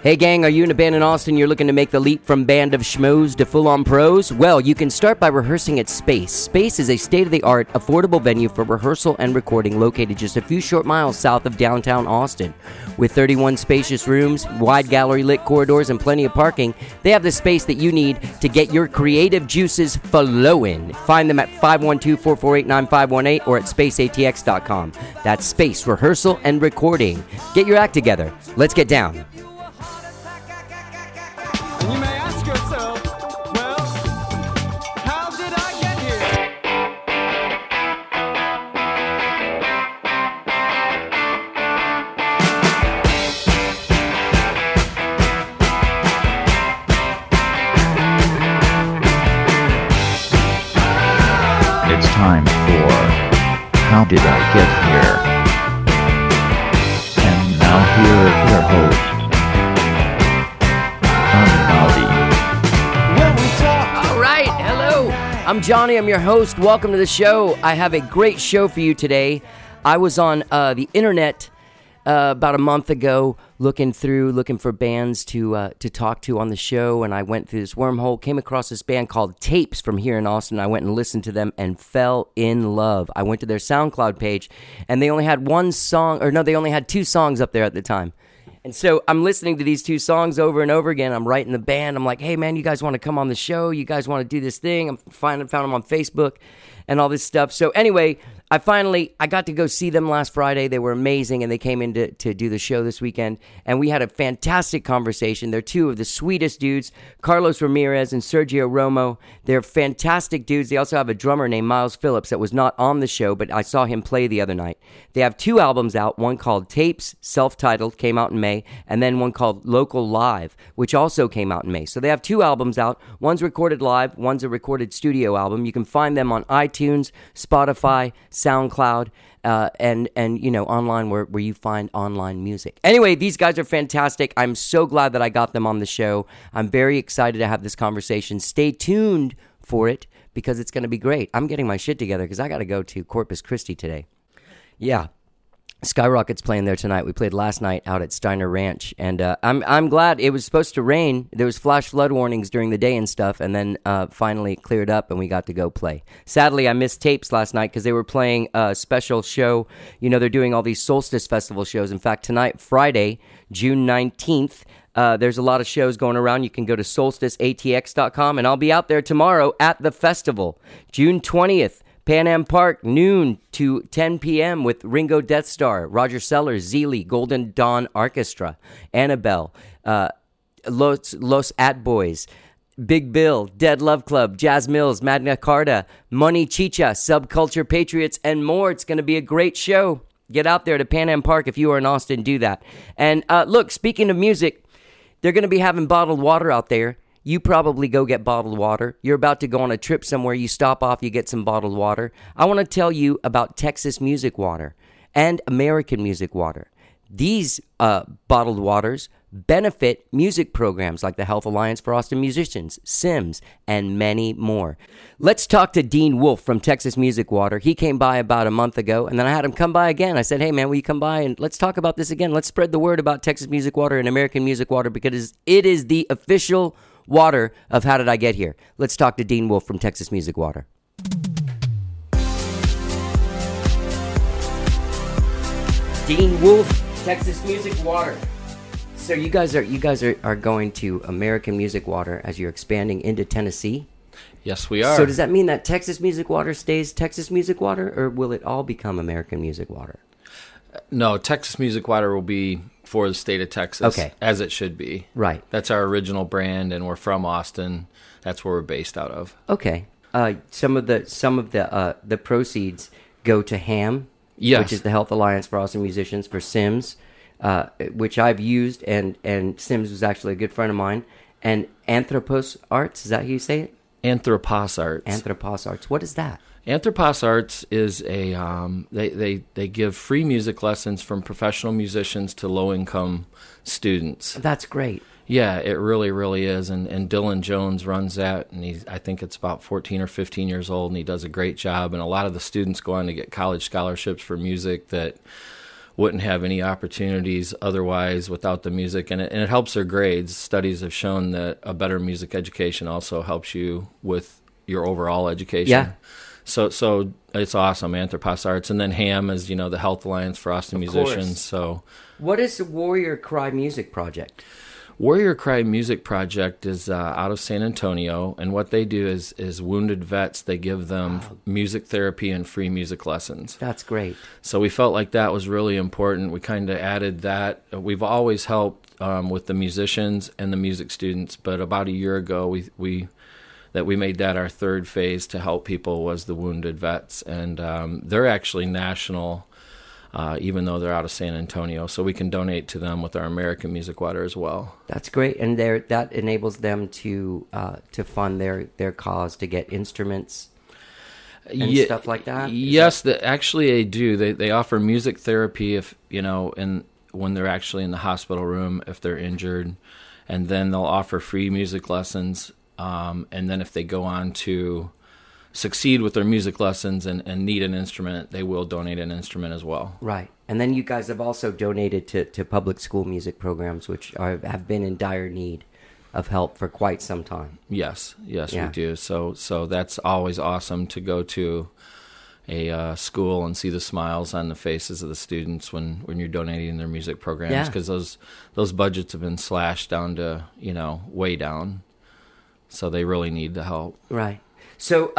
Hey gang, are you in a band in Austin? You're looking to make the leap from band of schmoes to full-on pros? Well, you can start by rehearsing at Space. Space is a state-of-the-art, affordable venue for rehearsal and recording located just a few short miles south of downtown Austin. With 31 spacious rooms, wide gallery-lit corridors, and plenty of parking, they have the space that you need to get your creative juices flowing. Find them at 512-448-9518 or at spaceatx.com. That's Space, rehearsal and recording. Get your act together. Let's get down. And you may ask yourself, well, how did I get here? It's time for How Did I Get Here? And now here is your host, All right, hello. I'm Johnny. I'm your host. Welcome to the show. I have a great show for you today. I was on the internet about a month ago looking for bands to talk to on the show, and I went through this wormhole, came across this band called Tapes from here in Austin. I went and listened to them and fell in love. I went to their SoundCloud page, and they only had they only had two songs up there at the time. And so I'm listening to these two songs over and over again. I'm writing the band. I'm like, hey, man, you guys want to come on the show? You guys want to do this thing? I found them on Facebook and all this stuff. So anyway, I got to go see them last Friday. They were amazing, and they came in to do the show this weekend. And we had a fantastic conversation. They're two of the sweetest dudes, Carlos Ramirez and Sergio Romo. They're fantastic dudes. They also have a drummer named Miles Phillips that was not on the show, but I saw him play the other night. They have two albums out, one called Tapes, self-titled, came out in May, and then one called Local Live, which also came out in May. So they have two albums out. One's recorded live, one's a recorded studio album. You can find them on iTunes, Spotify, SoundCloud, and online where you find online music. Anyway, these guys are fantastic. I'm so glad that I got them on the show. I'm very excited to have this conversation. Stay tuned for it because it's going to be great. I'm getting my shit together because I got to go to Corpus Christi today. Yeah. Skyrocket's playing there tonight. We played last night out at Steiner Ranch, and I'm glad. It was supposed to rain. There was flash flood warnings during the day and stuff, and then finally it cleared up, and we got to go play. Sadly, I missed Tapes last night because they were playing a special show. You know, they're doing all these Solstice Festival shows. In fact, tonight, Friday, June 19th, there's a lot of shows going around. You can go to solsticeatx.com, and I'll be out there tomorrow at the festival. June 20th. Pan Am Park, noon to 10 p.m. with Ringo Death Star, Roger Sellers, Zeely, Golden Dawn Orchestra, Annabelle, Los At Boys, Big Bill, Dead Love Club, Jazz Mills, Magna Carta, Money Chicha, Subculture Patriots, and more. It's going to be a great show. Get out there to Pan Am Park if you are in Austin. Do that. And look, speaking of music, they're going to be having bottled water out there. You probably go get bottled water. You're about to go on a trip somewhere. You stop off, you get some bottled water. I want to tell you about Texas Music Water and American Music Water. These bottled waters benefit music programs like the Health Alliance for Austin Musicians, SIMS, and many more. Let's talk to Dean Wolf from Texas Music Water. He came by about a month ago, and then I had him come by again. I said, hey, man, will you come by and let's talk about this again? Let's spread the word about Texas Music Water and American Music Water because it is the official water of How Did I Get Here. Let's talk to Dean Wolf from Texas Music Water. Dean Wolf, Texas Music Water. So you guys are going to American Music Water as you're expanding into Tennessee? Yes, we are. So does that mean that Texas Music Water stays Texas Music Water, or will it all become American Music Water? No, Texas Music Water will be for the state of Texas, okay, as it should be. Right. That's our original brand, and we're from Austin. That's where we're based out of. Okay. Some of the proceeds go to HAM, yes, which is the Health Alliance for Austin Musicians, for SIMS, which I've used, and SIMS was actually a good friend of mine, and Anthropos Arts. Is that how you say it? Anthropos Arts. Anthropos Arts. What is that? Anthropos Arts is a they give free music lessons from professional musicians to low-income students. That's great. Yeah, it really, really is. And Dylan Jones runs that, and I think it's about 14 or 15 years old, and he does a great job. And a lot of the students go on to get college scholarships for music that wouldn't have any opportunities otherwise without the music, and it helps their grades. Studies have shown that a better music education also helps you with your overall education. Yeah. So it's awesome, Anthropos Arts, and then HAM is the Health Alliance for Austin Musicians. course. So What is the Warrior Cry Music Project? Warrior Cry Music Project is out of San Antonio, and what they do is wounded vets, they give them music therapy and free music lessons. That's great. So we felt like that was really important. We kind of added that. We've always helped with the musicians and the music students, but about a year ago we made that our third phase to help people was the wounded vets, and they're actually national. Even though they're out of San Antonio, so we can donate to them with our American Music Water as well. That's great, and that enables them to fund their cause, to get instruments and stuff like that. Yes, actually they do. They offer music therapy if when they're actually in the hospital room if they're injured, and then they'll offer free music lessons. And then if they go on to succeed with their music lessons and need an instrument, they will donate an instrument as well. Right. And then you guys have also donated to public school music programs, which have been in dire need of help for quite some time. Yes, Yeah. we do. So that's always awesome to go to a school and see the smiles on the faces of the students when you're donating their music programs, because those budgets have been slashed down to way down. So they really need the help. Right. So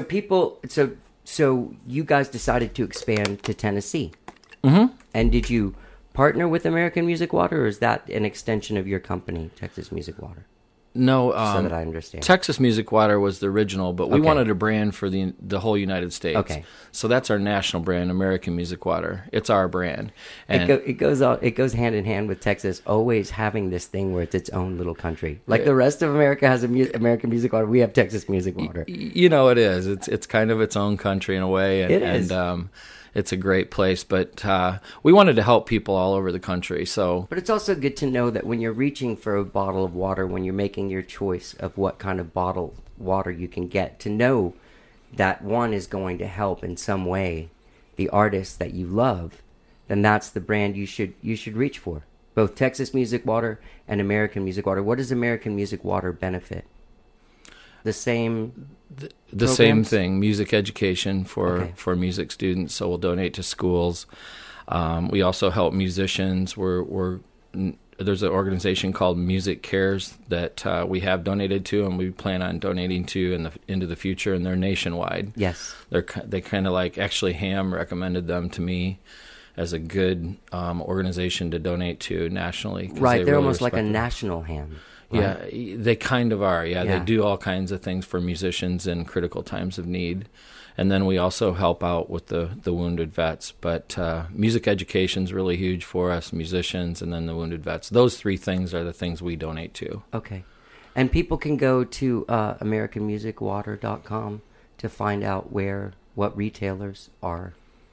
you guys decided to expand to Tennessee. Mm-hmm. And did you partner with American Music Water, or is that an extension of your company, Texas Music Water? No, So that I understand. Texas Music Water was the original, but we Okay. wanted a brand for the whole United States. Okay. So that's our national brand, American Music Water. It's our brand. And It goes hand in hand with Texas always having this thing where it's its own little country. Like the rest of America has American Music Water, we have Texas Music Water. it is. It's kind of its own country in a way. And, It is. And it's a great place. But we wanted to help people all over the country. So But it's also good to know that when you're reaching for a bottle of water, when you're making your choice of what kind of bottled water you can get, to know that one is going to help in some way the artist that you love, then that's the brand you should reach for. Both Texas Music Water and American Music Water. What does American Music Water benefit? The same the same programs? thing, music education Okay. for music students. So we'll donate to schools. We also help musicians. There's an organization called Music Cares that we have donated to, and we plan on donating to into the future. And they're nationwide. Yes. They kind of like, actually HAM recommended them to me as a good organization to donate to nationally. 'Cause Right, they're really almost like a respect it. national ham. Yeah, they kind of are. Yeah, Yeah. they do all kinds of things for musicians in critical times of need. And then we also help out with the wounded vets. But music education is really huge for us, musicians, and then the wounded vets. Those three things are the things we donate to. Okay. And people can go to AmericanMusicWater.com to find out what retailers are.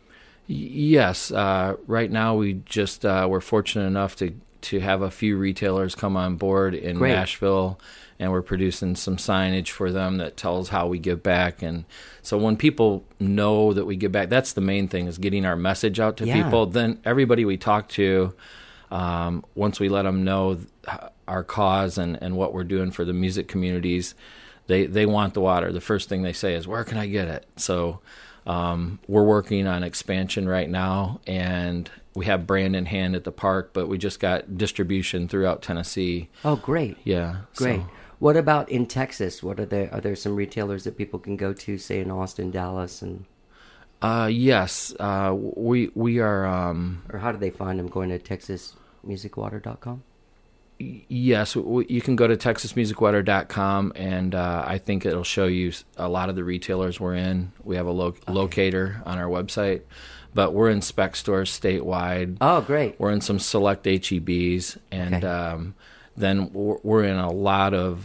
Yes, right now we just we're fortunate enough to have a few retailers come on board in Great. Nashville, and we're producing some signage for them that tells how we give back. And so when people know that we give back, that's the main thing, is getting our message out to Yeah. people. Then everybody we talk to, once we let them know our cause and what we're doing for the music communities, they want the water. The first thing they say is, where can I get it? So we're working on expansion right now, and we have brand in hand at the park, but we just got distribution throughout Tennessee. Oh, great. Yeah. Great. So, What about in Texas? Are there some retailers that people can go to, say in Austin, Dallas, and yes, we are. or how do they find them? Going to TexasMusicWater.com? Yes, you can go to TexasMusicWater.com, and I think it'll show you a lot of the retailers we're in. We have a locator on our website, but we're in spec stores statewide. Oh, great. We're in some select HEBs, and Okay. then we're in a lot of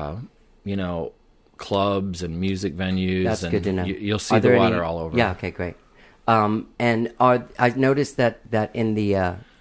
clubs and music venues. That's and good to know. You'll see Are the there water any- all over. Yeah. Okay. Great. And I've noticed that in the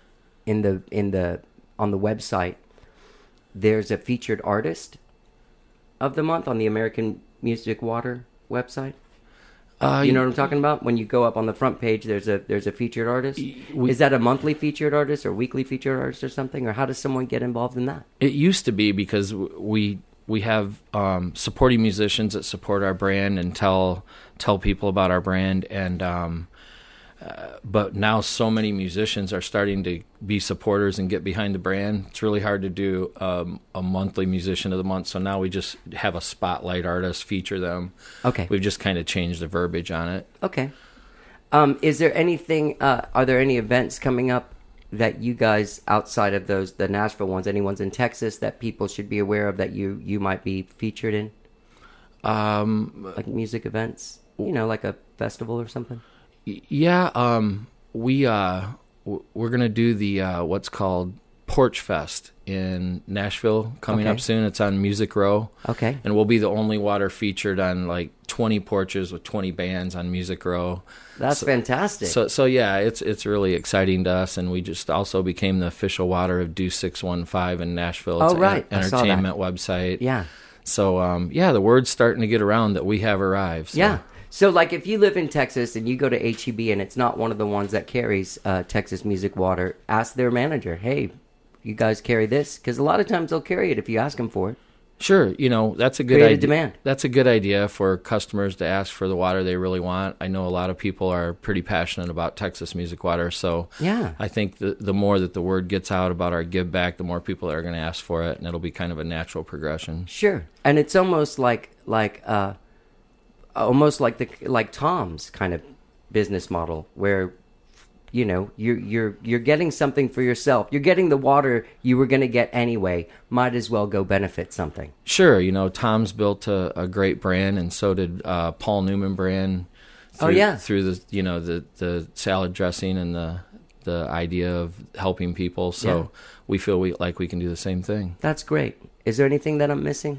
on the website, there's a featured artist of the month on the American Music Water website. You know what I'm talking about? When you go up on the front page, there's a featured artist. Is that a monthly featured artist or weekly featured artist or something? Or how does someone get involved in that? It used to be because we have supporting musicians that support our brand and tell people about our brand, and but now so many musicians are starting to be supporters and get behind the brand. It's really hard to do a monthly musician of the month, so now we just have a spotlight artist, feature them. Okay. We've just kind of changed the verbiage on it. Okay. Is there anything, are there any events coming up that you guys, outside of the Nashville ones, any ones in Texas that people should be aware of that you might be featured in? Like music events? Like a festival or something? Yeah, we're gonna do the what's called Porch Fest in Nashville coming up soon. It's on Music Row. Okay. And we'll be the only water featured on like 20 porches with 20 bands on Music Row. That's fantastic. So yeah, it's really exciting to us, and we just also became the official water of Deuce 615 in Nashville. It's right. an entertainment website. Yeah. So the word's starting to get around that we have arrived. So. Yeah. So, like, if you live in Texas and you go to HEB and it's not one of the ones that carries Texas Music Water, ask their manager, hey, you guys carry this? Because a lot of times they'll carry it if you ask them for it. Sure, that's a good Create a idea. demand. That's a good idea for customers to ask for the water they really want. I know a lot of people are pretty passionate about Texas Music Water, so yeah. I think the more that the word gets out about our give back, the more people are going to ask for it, and it'll be kind of a natural progression. Sure, and it's almost like Tom's kind of business model, where you're getting something for yourself. You're getting the water you were going to get anyway. Might as well go benefit something. Sure, Tom's built a great brand, and so did Paul Newman brand. Through the salad dressing and the idea of helping people. So we feel like we can do the same thing. That's great. Is there anything that I'm missing?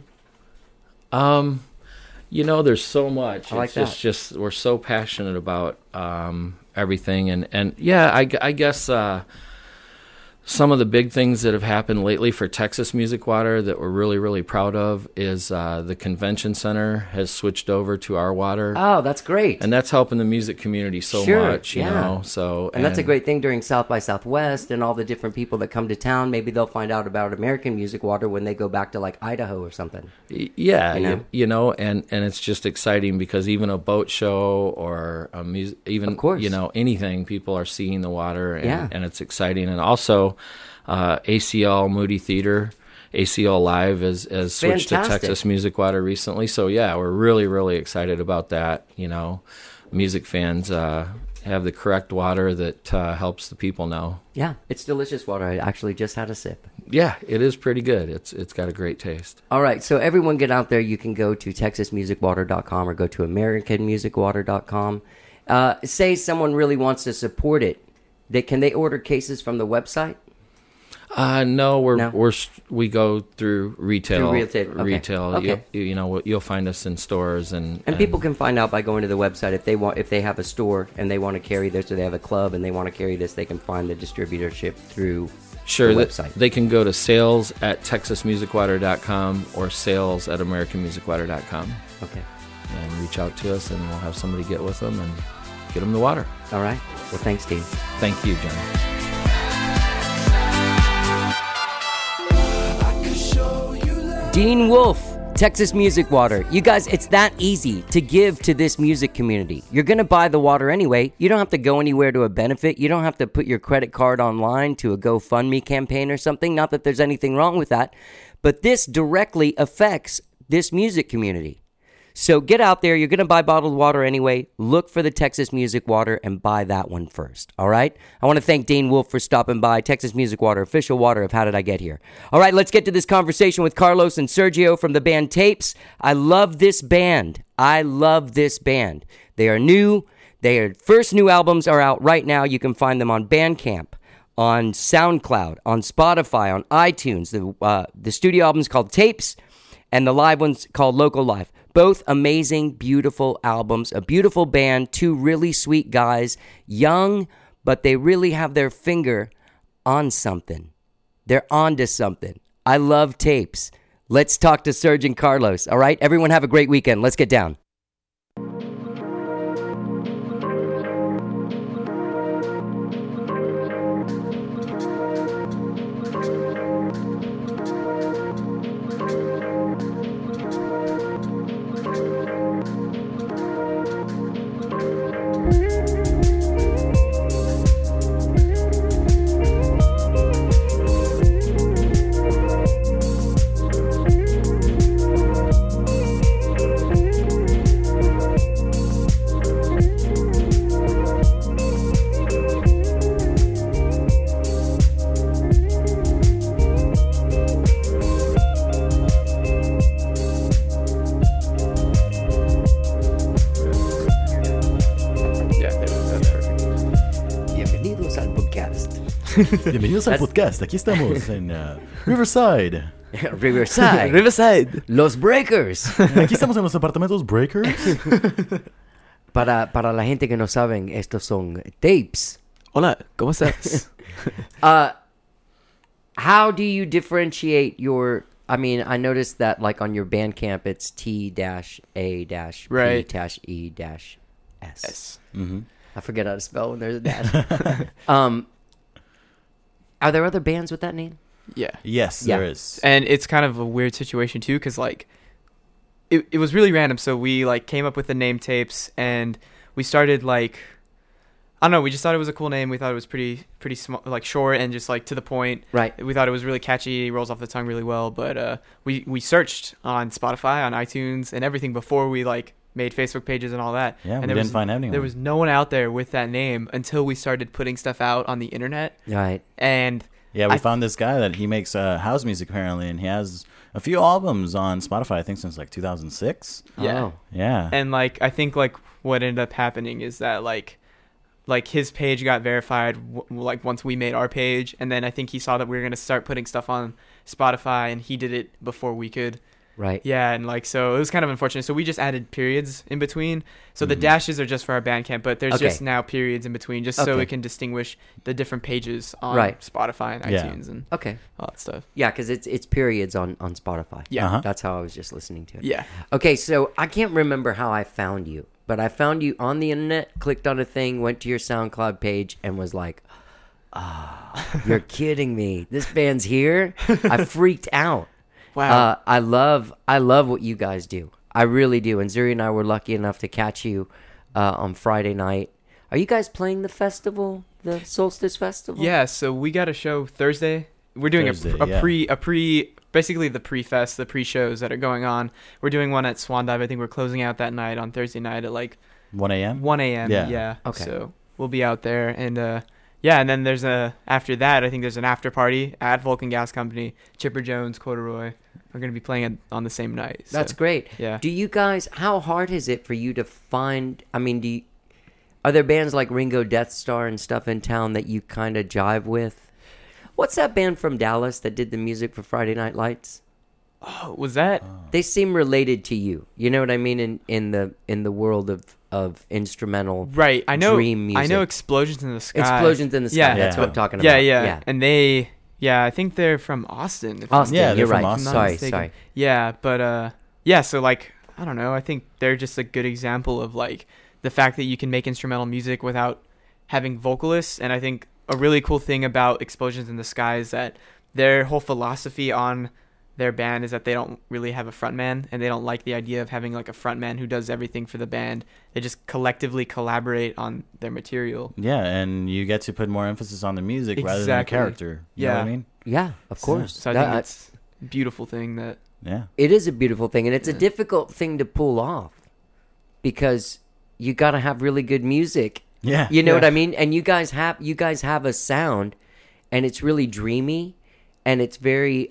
There's so much. It's just we're so passionate about everything, and yeah, I guess some of the big things that have happened lately for Texas Music Water that we're really, really proud of is the convention center has switched over to our water. Oh, that's great. And that's helping the music community so much, you know. So and that's a great thing during South by Southwest and all the different people that come to town. Maybe they'll find out about American Music Water when they go back to like Idaho or something. Yeah, and it's just exciting because even a boat show or a music, even of course. Anything, people are seeing the water, and it's exciting. And also ACL Moody Theater, ACL Live has switched to Texas Music Water recently. So yeah, we're really, really excited about that. Music fans have the correct water that helps the people now. Yeah, it's delicious water. I actually just had a sip. Yeah, it is pretty good. It's got a great taste. All right, so everyone get out there. You can go to TexasMusicWater.com or go to AmericanMusicWater.com. Say someone really wants to support it. Can they order cases from the website? No, we go through retail. Okay. Retail. Okay. You'll find us in stores and people can find out by going to the website if they have a store and they want to carry this, or they have a club and they want to carry this. They can find the distributorship through the website. They can go to sales@TexasMusicWater.com or sales@AmericanMusicWater.com. Okay. And reach out to us, and we'll have somebody get with them and get them the water. All right. Well, thanks, Dean. Thank you, John. Dean Wolf, Texas Music Water. You guys, it's that easy to give to this music community. You're going to buy the water anyway. You don't have to go anywhere to a benefit. You don't have to put your credit card online to a GoFundMe campaign or something. Not that there's anything wrong with that, but this directly affects this music community. So get out there. You're going to buy bottled water anyway. Look for the Texas Music Water and buy that one first. All right? I want to thank Dean Wolf for stopping by. Texas Music Water, official water of How Did I Get Here? All right, let's get to this conversation with Carlos and Sergio from the band Tapes. I love this band. They are new. Their first new albums are out right now. You can find them on Bandcamp, on SoundCloud, on Spotify, on iTunes. The studio album's called Tapes, and the live one's called Local Life. Both amazing, beautiful albums, a beautiful band, two really sweet guys, young, but they really have their finger on something. They're onto something. I love Tapes. Let's talk to Serge and Carlos, all right? Everyone have a great weekend. Let's get down. Bienvenidos al podcast. Aquí estamos en Riverside. Riverside. Riverside. Los Breakers. Aquí estamos en los apartamentos Breakers. Para la gente que no saben, estos son tapes. Hola, ¿cómo estás? How do you differentiate your... I mean, I noticed that like on your Bandcamp, it's T-A-P-E-S. Yes. I forget how to spell when there's a dash. Are there other bands with that name? Yeah. Yes, Yeah. there is. And it's kind of a weird situation too, because like it was really random. So we like came up with the name Tapes, and we started like, I don't know, we just thought it was a cool name. We thought it was pretty small, like short and just like to the point. Right. We thought it was really catchy, rolls off the tongue really well. But we searched on Spotify, on iTunes, and everything before we like made Facebook pages and all that. Yeah, and we there didn't was, find anyone. There was no one out there with that name until we started putting stuff out on the internet. Right. And Yeah, we found this guy that he makes house music apparently, and he has a few albums on Spotify, I think since like 2006. yeah. Oh. Yeah. And like I think like what ended up happening is that like his page got verified like once we made our page, and then I think he saw that we were going to start putting stuff on Spotify, and he did it before we could. Right. Yeah, and like so it was kind of unfortunate. So we just added periods in between. So the dashes are just for our Bandcamp, but there's Okay. just now periods in between, just so Okay. we can distinguish the different pages on Right. Spotify and Yeah. iTunes and Okay. all that stuff. Yeah, because it's periods on Spotify. Yeah. Uh-huh. That's how I was just listening to it. Yeah. Okay, so I can't remember how I found you, but I found you on the internet, clicked on a thing, went to your SoundCloud page, and was like, you're kidding me. This band's here? I freaked out. Wow. I love what you guys do. I really do. And Zuri and I were lucky enough to catch you on Friday night. Are you guys playing the festival, the Solstice Festival? Yeah, so we got a show Thursday. We're doing Thursday, a yeah. pre basically the pre-fest, the pre-shows that are going on. We're doing one at Swan Dive. I think we're closing out that night on Thursday night at like 1 a.m.? 1 a.m. Yeah. Yeah. Okay. So we'll be out there, and yeah, and then there's after that, I think there's an after party at Vulcan Gas Company. Chipper Jones, Corduroy are going to be playing it on the same night. So, That's great. Yeah. Do you guys, how hard is it for you to find, I mean, are there bands like Ringo Death Star and stuff in town that you kind of jive with? What's that band from Dallas that did the music for Friday Night Lights? Oh, was that? They seem related to you. You know what I mean? In the world of instrumental Right. I know. dream music. I know Explosions in the Sky. Explosions in the Sky. Yeah. That's Yeah. what I'm talking Yeah, about. yeah. And they, yeah, I think they're from Austin. if I'm Austin, Yeah, you're they're from right. Austin. Sorry, mistaken. sorry. Yeah, but yeah, so like I don't know, I think they're just a good example of like the fact that you can make instrumental music without having vocalists. And I think a really cool thing about Explosions in the Sky is that their whole philosophy on their band is that they don't really have a frontman, and they don't like the idea of having like a frontman who does everything for the band. They just collectively collaborate on their material. Yeah, and you get to put more emphasis on the music rather than the Exactly. character. You know what I Yeah. mean? Yeah, of course. So I That- think it's a beautiful thing that Yeah. it is a beautiful thing, and it's a Yeah. difficult thing to pull off because you got to have really good music. Yeah. You know Yeah. what I mean? And you guys have a sound, and it's really dreamy, and it's very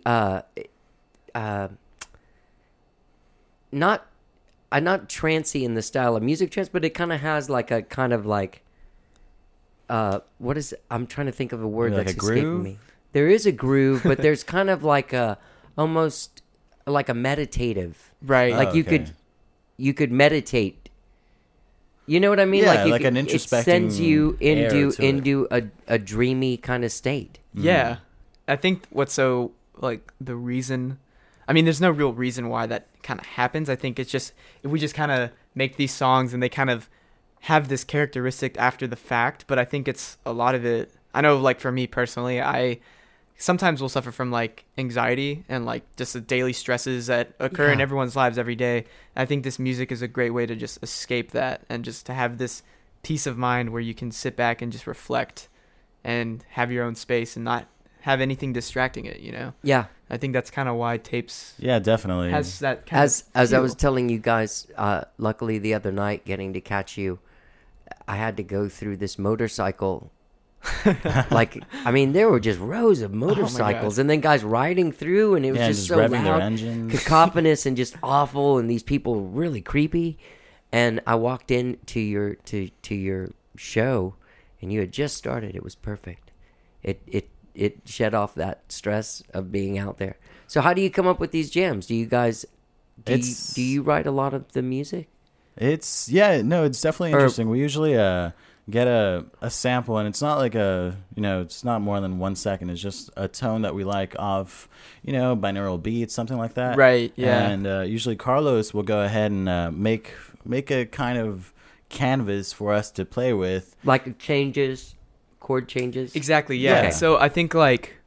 not trancy in the style of music trance, but it kind of has like a kind of like what is I'm trying to think of a word Like that's a escaping groove? me. There is a groove, but there's kind of like a almost like a meditative. right. Like okay. you could meditate. You know what I mean? Yeah, you like could, an it sends you introspecting air to it. into a dreamy kind of state. Yeah. I think what's so, like, the reason... I mean, there's no real reason why that kind of happens. I think it's just... If we just kind of make these songs and they kind of have this characteristic after the fact, but I think it's a lot of it... I know, like, for me personally, I sometimes will suffer from, like, anxiety and, like, just the daily stresses that occur in Yeah. everyone's lives every day. I think this music is a great way to just escape that and just to have this peace of mind where you can sit back and just reflect and have your own space and not have anything distracting it, you know? Yeah. I think that's kind of why Tapes Yeah, definitely. has that kind As of I was feel. telling you guys, luckily the other night, getting to catch you, I had to go through this motorcycle. Like, I mean, there were just rows of motorcycles, and then guys riding through, and it was Yeah, just just so revving their loud, engines. cacophonous, and just awful, and these people were really creepy. And I walked in to your show, and you had just started. It was perfect. it shed off that stress of being out there. So how do you come up with these jams? Do you guys do you write a lot of the music? It's definitely Or- interesting. We usually get a sample, and it's not like it's not more than 1 second. It's just a tone that we like off, binaural beats, something like that. Right, yeah. And usually Carlos will go ahead and make a kind of canvas for us to play with. Like changes, chord changes? Exactly, yeah. Okay. So I think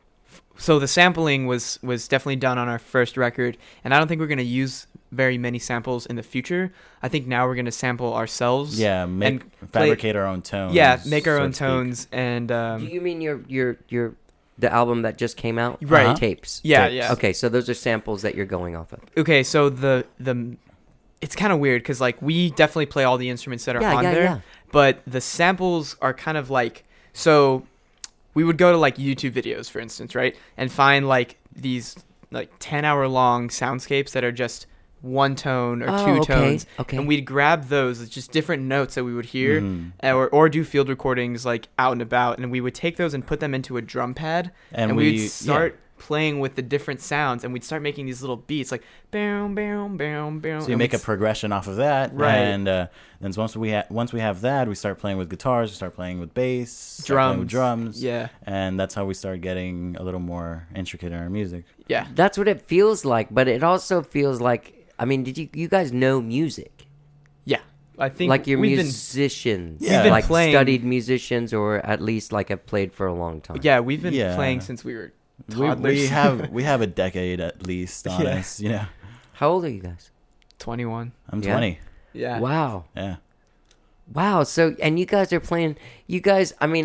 so the sampling was definitely done on our first record, and I don't think we're going to use very many samples in the future. I think now we're going to sample ourselves. Yeah, fabricate our own tones. Yeah, make our so own to speak. tones and Do you mean your the album that just came out? Right. Tapes. Yeah, Tapes. yeah. Okay, so those are samples that you're going off of. Okay, so the it's kind of weird cuz we definitely play all the instruments that are on there, yeah. but the samples are kind of so we would go to YouTube videos, for instance, right? And find these 10-hour long soundscapes that are just one tone or two tones. Okay. And we'd grab those as just different notes that we would hear, Mhm. or do field recordings out and about, and we would take those and put them into a drum pad, and we'd start playing with the different sounds, and we'd start making these little beats bam, bam, bam, bam. So you make a progression off of that, Right. And then once we have that, we start playing with guitars, we start playing with bass, start playing with drums, Yeah, and that's how we start getting a little more intricate in our music. yeah. That's what it feels like, but it also feels like, I mean, did you guys know music? Yeah, I think Like you're we've musicians, Yeah. We've been like playing- studied musicians, or at least have played for a long time. we've been Yeah. playing since we were We toddlers. we have a decade at least on Yeah. us, How old are you guys? 21. I'm Yeah. 20. Yeah. Wow. Yeah. Wow. So, and you guys are playing, I mean,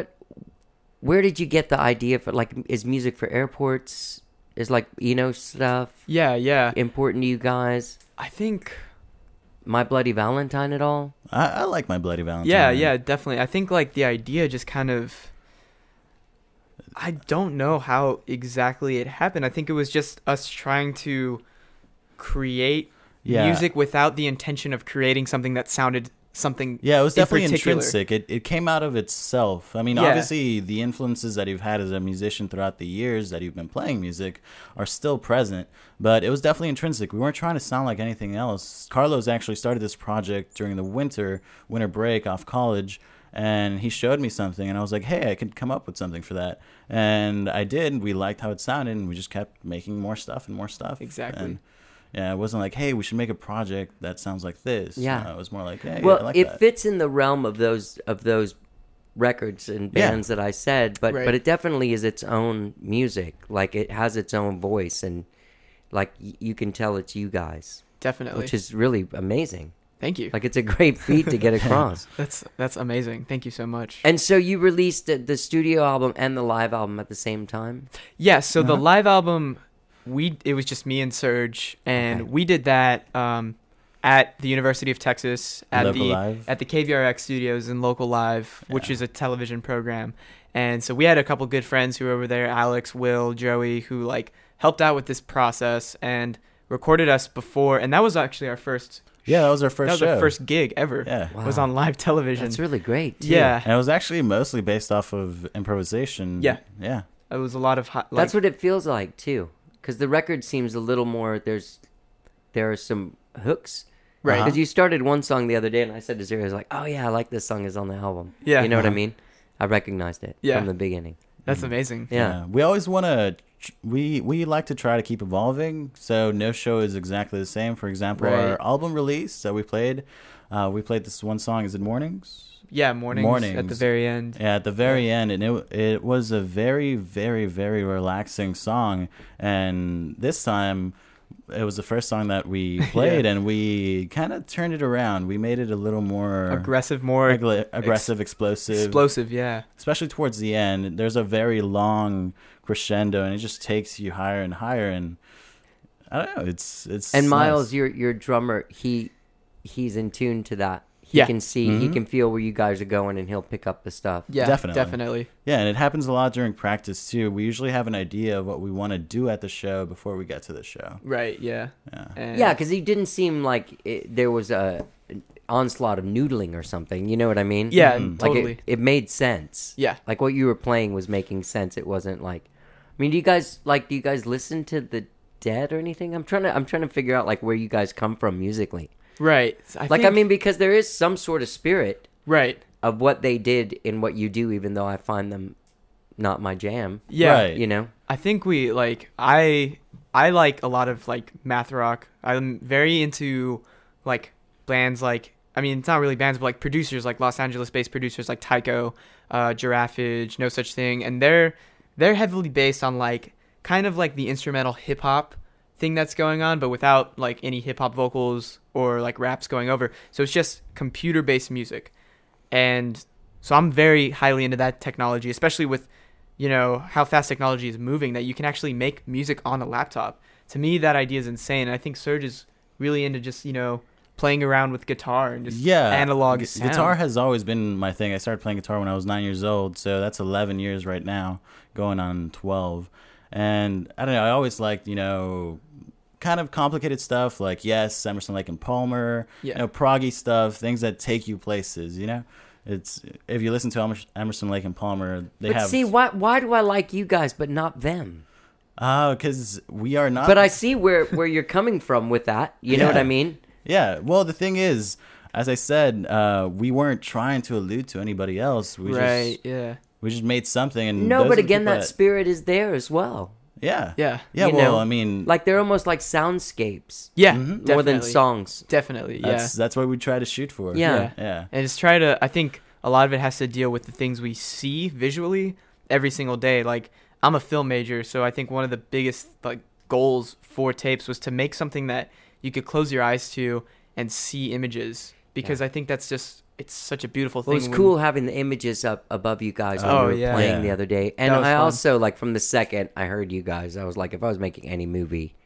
where did you get the idea for, is music for airports? Is stuff Yeah. important to you guys? I think. My Bloody Valentine at all? I like My Bloody Valentine. Yeah, definitely. I think the idea just kind of. I don't know how exactly it happened. I think it was just us trying to create Yeah. music without the intention of creating something that sounded something. Yeah, it was in definitely particular. intrinsic. It came out of itself. I mean, Yeah. obviously, the influences that you've had as a musician throughout the years that you've been playing music are still present, but it was definitely intrinsic. We weren't trying to sound like anything else. Carlos actually started this project during the winter break off college, and he showed me something, and I was like, hey, I could come up with something for that. And I did. We liked how it sounded, and we just kept making more stuff and more stuff. Exactly. And, yeah, it wasn't like, hey, we should make a project that sounds like this. Yeah. It was more like, hey, Well, I like it that. fits in the realm of those records and Yeah. bands that I said, but Right. it definitely is its own music. It has its own voice, and you can tell it's you guys, Definitely. which is really amazing. Thank you. It's a great feat to get across. That's amazing. Thank you so much. And so you released the studio album and the live album at the same time? Yeah, so the Uh-huh. live album, it was just me and Serge, and Okay. we did that at the University of Texas at Local Live? at the KVRX studios in Local Live, which Yeah. is a television program. And so we had a couple good friends who were over there, Alex, Will, Joey, who helped out with this process and recorded us before. And that was actually our first. Yeah, that was our first That was show. our first gig ever. Yeah. Was on live television. That's really great, too. Yeah. And it was actually mostly based off of improvisation. Yeah. Yeah. It was a lot of That's what it feels like, too. Because the record seems a little more, there are some hooks. Right. Because you started one song the other day, and I said to Zero, I was like, oh, yeah, I like this song. It's on the album. Yeah. You know what I Uh-huh. mean? I recognized it Yeah. from the beginning. That's amazing. Yeah. We always want to. We like to try to keep evolving, so no show is exactly the same. For example, Right. our album release that we played this one song. Is it Mornings? Yeah, mornings at the Mornings. very end. Yeah, at the very end, and it was a very, very, very relaxing song. And this time, it was the first song that we played, and we kind of turned it around. We made it a little more Aggressive, more aggressive, explosive, explosive, yeah. especially towards the end. There's a very long crescendo, and it just takes you higher and higher. And I don't know, it's. And Miles, nice. your drummer, he's in tune to that. He Yeah. can see, he can feel where you guys are going, and he'll pick up the stuff. Yeah, Definitely. Yeah, and it happens a lot during practice too. We usually have an idea of what we want to do at the show before we get to the show. Right, yeah. Yeah. And Yeah, because he didn't seem like there was onslaught of noodling or something. You know what I mean? Yeah, Mhm. Like totally. it made sense. Yeah. Like what you were playing was making sense. It wasn't like, I mean, do you guys listen to the Dead or anything? I'm trying to figure out like where you guys come from musically. Right. I mean, because there is some sort of spirit right. of what they did in what you do, even though I find them not my jam. Yeah. Right. You know? I think we like I like a lot of like math rock. I'm very into like bands like, I mean, it's not really bands, but like producers, like Los Angeles based producers like Tycho, Giraffage, No Such Thing, and they're heavily based on like kind of like the instrumental hip hop thing that's going on, but without like any hip hop vocals or like raps going over. So it's just computer based music. And so I'm very highly into that technology, especially with, you know, how fast technology is moving, that you can actually make music on a laptop. To me, that idea is insane. And I think Serge is really into just, you know, playing around with guitar and just analog sound. Guitar has always been my thing. I started playing guitar when I was 9 years old, so that's 11 years right now, going on 12. And I don't know, I always liked, you know, kind of complicated stuff like, yes, Emerson, Lake and Palmer, Yeah. you know, proggy stuff, things that take you places, you know? It's, if you listen to Emerson, Lake and Palmer, they But have... see, why do I like you guys but not them? because we are not... But I see where you're coming from with that. You know what Yeah. I mean? Yeah, well, the thing is, as I said, we weren't trying to allude to anybody else. Right, yeah. We just made something, and No, those but are the again, people that spirit is there as well. Yeah, Yeah. yeah. You Well, know, I mean, Like they're almost like soundscapes Yeah, more than definitely. songs. Definitely, yeah. that's what we try to shoot for. Yeah. yeah. And just try to, I think a lot of it has to deal with the things we see visually every single day. Like, I'm a film major, so I think one of the biggest like goals for tapes was to make something that you could close your eyes to and see images, because I think that's just, it's such a beautiful thing. Well, it was when- cool having the images up above you guys when Oh, we were yeah. playing Yeah. the other day. And That was I fun. also, like, from the second I heard you guys, I was like, if I was making any movie,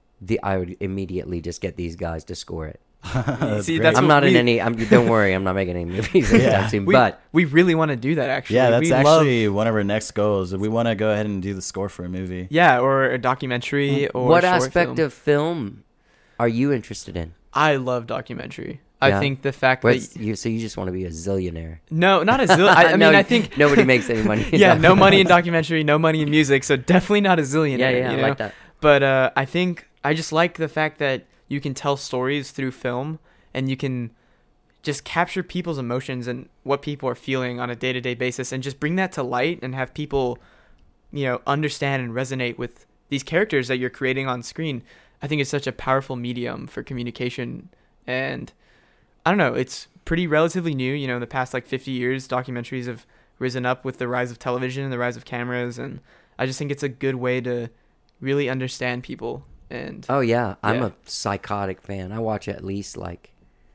I would immediately just get these guys to score it. See, great. that's I'm what not in we- any. Don't worry, I'm not making any movies anytime Yeah. soon. We, But we really want to do that, actually. Yeah, that's we actually one of our next goals. We want to go ahead and do the score for a movie. Yeah, or a documentary or what a short aspect film. of film are you interested in? I love documentary. Yeah. I think the fact What's, that so you just want to be a zillionaire? no, not a zillion. I No, mean, I think nobody makes any money. in yeah, no money in documentary. documentary, no money in music, so definitely not a zillionaire. Yeah, yeah, you I know? like that. But I think I just like the fact that you can tell stories through film, and you can just capture people's emotions and what people are feeling on a day-to-day basis, and just bring that to light and have people, you know, understand and resonate with these characters that you're creating on screen. I think it's such a powerful medium for communication, and I don't know, it's pretty relatively new. You know, in the past like 50 years, documentaries have risen up with the rise of television and the rise of cameras, and I just think it's a good way to really understand people. And Oh yeah, I'm Yeah. a psychotic fan. I watch at least like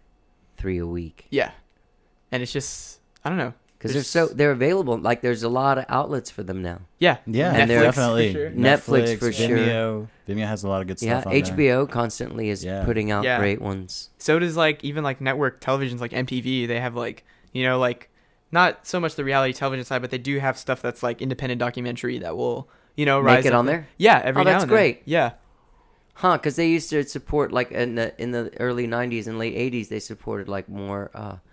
3 a week yeah, and it's just, I don't know, because There's- they're available. Like there's a lot of outlets for them now. yeah, Yeah, And they're- definitely. for sure. Netflix for sure. Vimeo. Vimeo has a lot of good Yeah, stuff on there. HBO constantly is Yeah. putting out Yeah. great ones. So does like even like network televisions like MTV. They have like, you know, like not so much the reality television side, but they do have stuff that's like independent documentary that will, you know, Make rise it up on and- there? Yeah, every Oh, now that's and then. great. Yeah, Huh? Because they used to support like in the early '90s and late '80s, they supported like more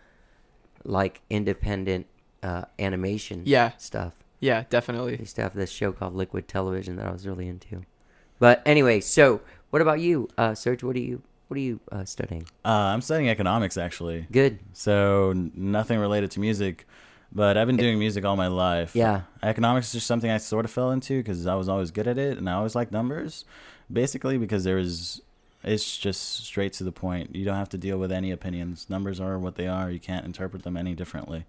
like independent animation Yeah. stuff. yeah, They definitely. used to have this show called Liquid Television that I was really into. But anyway, so what about you, Serge? What are you studying? I'm studying economics, actually. Good. So nothing related to music, but I've been doing music all my life. Yeah. Economics is just something I sort of fell into because I was always good at it and I always liked numbers. Basically because it's just straight to the point. You don't have to deal with any opinions. Numbers are what they are. You can't interpret them any differently.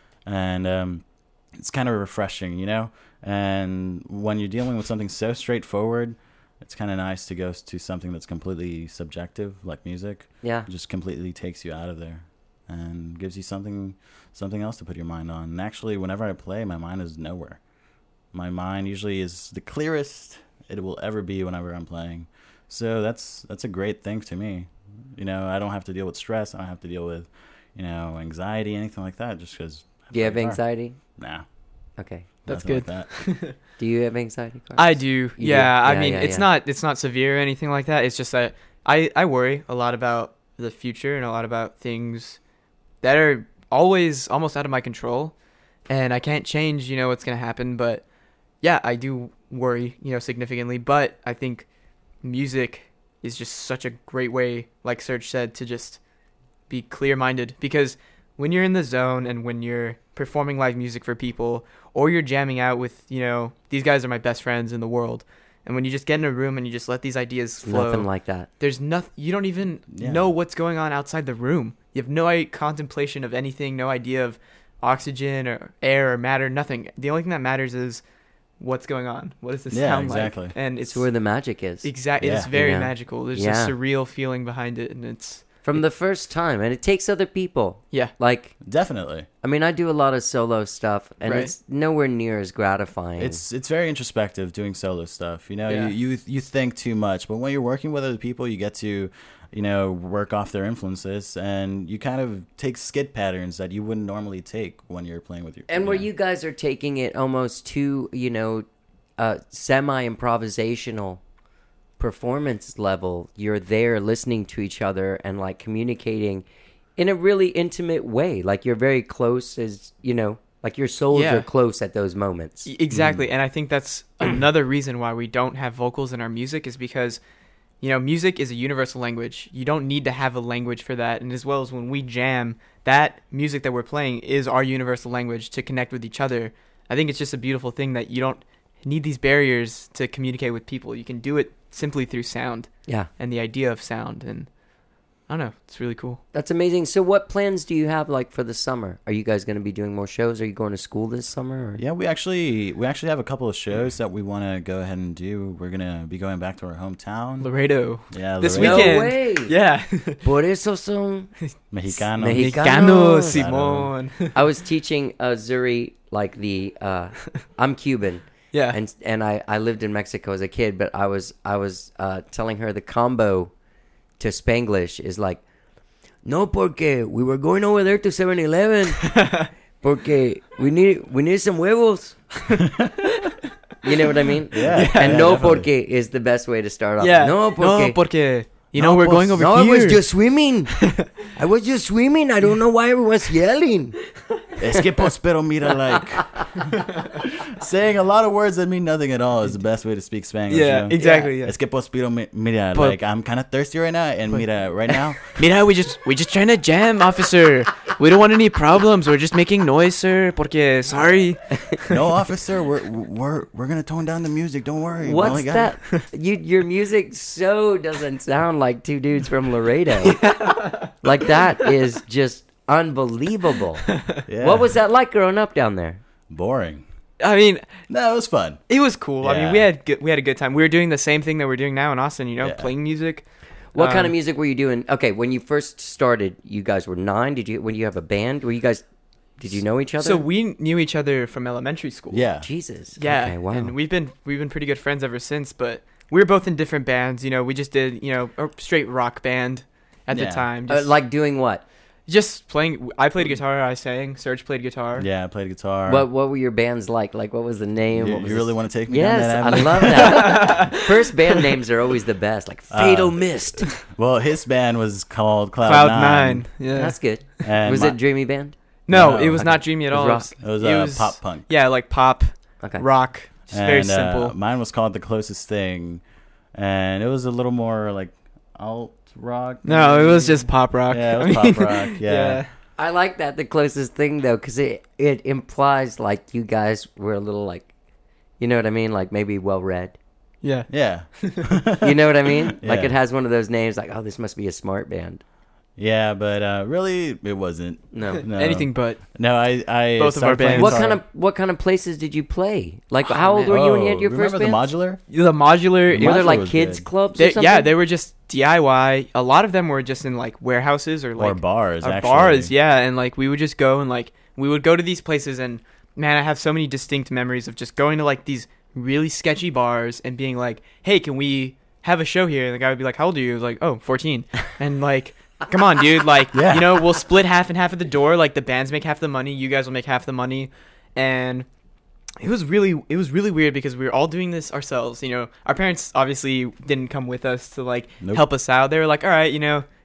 And it's kind of refreshing, you know? And when you're dealing with something so straightforward, it's kind of nice to go to something that's completely subjective, like music. Yeah. It just completely takes you out of there and gives you something else to put your mind on. And actually, whenever I play, my mind is nowhere. My mind usually is the clearest it will ever be whenever I'm playing. So that's a great thing to me. You know, I don't have to deal with stress. I don't have to deal with, you know, anxiety, anything like that, just because. Do you have anxiety? Nah. Okay. That's nothing good. Like that. Do you have anxiety, Carlos? I do. You Yeah, do? I Yeah, mean, yeah, it's yeah. not severe or anything like that. It's just that I worry a lot about the future and a lot about things that are always almost out of my control, and I can't change, what's going to happen. But yeah, I do worry, significantly. But I think music is just such a great way, like Serge said, to just be clear-minded, because when you're in the zone and when you're performing live music for people, or you're jamming out with, these guys are my best friends in the world, and when you just get in a room and you just let these ideas flow, Nothing like that. there's nothing, you don't even know what's going on outside the room. You have no contemplation of anything, no idea of oxygen or air or matter, nothing. The only thing that matters is what's going on. What does this sound exactly. like? And It's where the magic is. exactly, Yeah. it's very Yeah. magical. There's Yeah. a surreal feeling behind it, and it's From the first time. And it takes other people. yeah. Like, Definitely. I mean, I do a lot of solo stuff, and Right. it's nowhere near as gratifying. It's very introspective doing solo stuff. Yeah. You think too much, but when you're working with other people, you get to, work off their influences, and you kind of take skid patterns that you wouldn't normally take when you're playing with your. And where you guys are taking it almost to, semi-improvisational performance level, you're there listening to each other and like communicating in a really intimate way. Like you're very close as, like your souls Yeah. are close at those moments. Exactly. And I think that's another reason why we don't have vocals in our music, is because, music is a universal language. You don't need to have a language for that. And as well as when we jam, that music that we're playing is our universal language to connect with each other. I think it's just a beautiful thing that you don't need these barriers to communicate with people. You can do it simply through sound Yeah. and the idea of sound. And I don't know, it's really cool. That's amazing. So what plans do you have like for the summer? Are you guys going to be doing more shows? Are you going to school this summer? Or? Yeah, we actually have a couple of shows that we want to go ahead and do. We're gonna be going back to our hometown. Laredo. Yeah, This Laredo. No weekend. way. Yeah. Por eso son... Mexicano. Mexicano, Mexicano. Simon. I was teaching Zuri like the I'm Cuban. Yeah. And I lived in Mexico as a kid, but I was telling her the combo to Spanglish is like, no, porque we were going over there to 7-Eleven porque we need some huevos. You know what I mean? Yeah. And yeah, no definitely. porque is the best way to start off. Yeah. No porque. we're going over No, here. I was just swimming. I was just swimming. I don't know why everyone's yelling. Es que prospero mira like saying a lot of words that mean nothing at all is the best way to speak Spanish. Yeah, exactly. Yeah. Es que prospero mira But- like I'm kind of thirsty right now, and mira right now. Mira, we just trying to jam, officer. We don't want any problems. We're just making noise, sir. Porque sorry. No, officer, we're gonna tone down the music. Don't worry. We What's only got- that? Your music so doesn't sound like two dudes from Laredo. Like that is just unbelievable. Yeah. What was that like growing up down there? boring? I mean, No, it was fun. it was cool. I mean, Yeah. we had a good time. We were doing the same thing that we're doing now in Austin. Yeah. Playing music. What kind of Um, music were you doing? Okay, when you first started, you guys were 9. When you have a band? Did you know each other? So we knew each other from elementary school. Yeah. Jesus. Yeah. Okay, wow. And we've been pretty good friends ever since. But we were both in different bands. We just did a straight rock band at the Yeah. time. Like doing what? Just playing. I played guitar. I sang. Serge played guitar. Yeah, I played guitar. What were your bands like? Like what was the name? You, What was you the really want to take me Yes, down that I avenue? love that. First band names are always the best, like Fatal Mist. Well, his band was called Cloud Cloud9. Nine. Yeah. That's good. And Was my- it Dreamy Band? No, No, it was okay. not dreamy at It was all. rock. It was pop punk. Yeah, like pop, Okay. rock. Just very And, simple. Mine was called The Closest Thing, and it was a little more like alt rock. No, it maybe. was just pop rock. Yeah, it I was mean, pop rock. Yeah. I like that, the closest thing though, because it implies like you guys were a little like, you know what I mean, like maybe well read. Yeah. Yeah. You know what I mean? Like Yeah. it has one of those names, like, oh, this must be a smart band. Yeah, but really, it wasn't. No. No. Anything but. No, I Both of our started playing bands. What kind of places did you play? Like, how old man. were you when you had your remember first the band? modular? The modular. Were there Modular like was kids good. clubs? Or something? Yeah, they were just DIY. A lot of them were just in like warehouses or like Or bars, or actually. bars. Yeah, and like we would just go and like we would go to these places, and man, I have so many distinct memories of just going to like these really sketchy bars and being like, "Hey, can we have a show here?" And the guy would be like, "How old are you?" I was like, "Oh, 14." And like, come on, dude. Like, Yeah. we'll split half and half at the door. Like the bands make half the money, you guys will make half the money, and it was really weird because we were all doing this ourselves. Our parents obviously didn't come with us to like Nope. help us out. They were like, all right,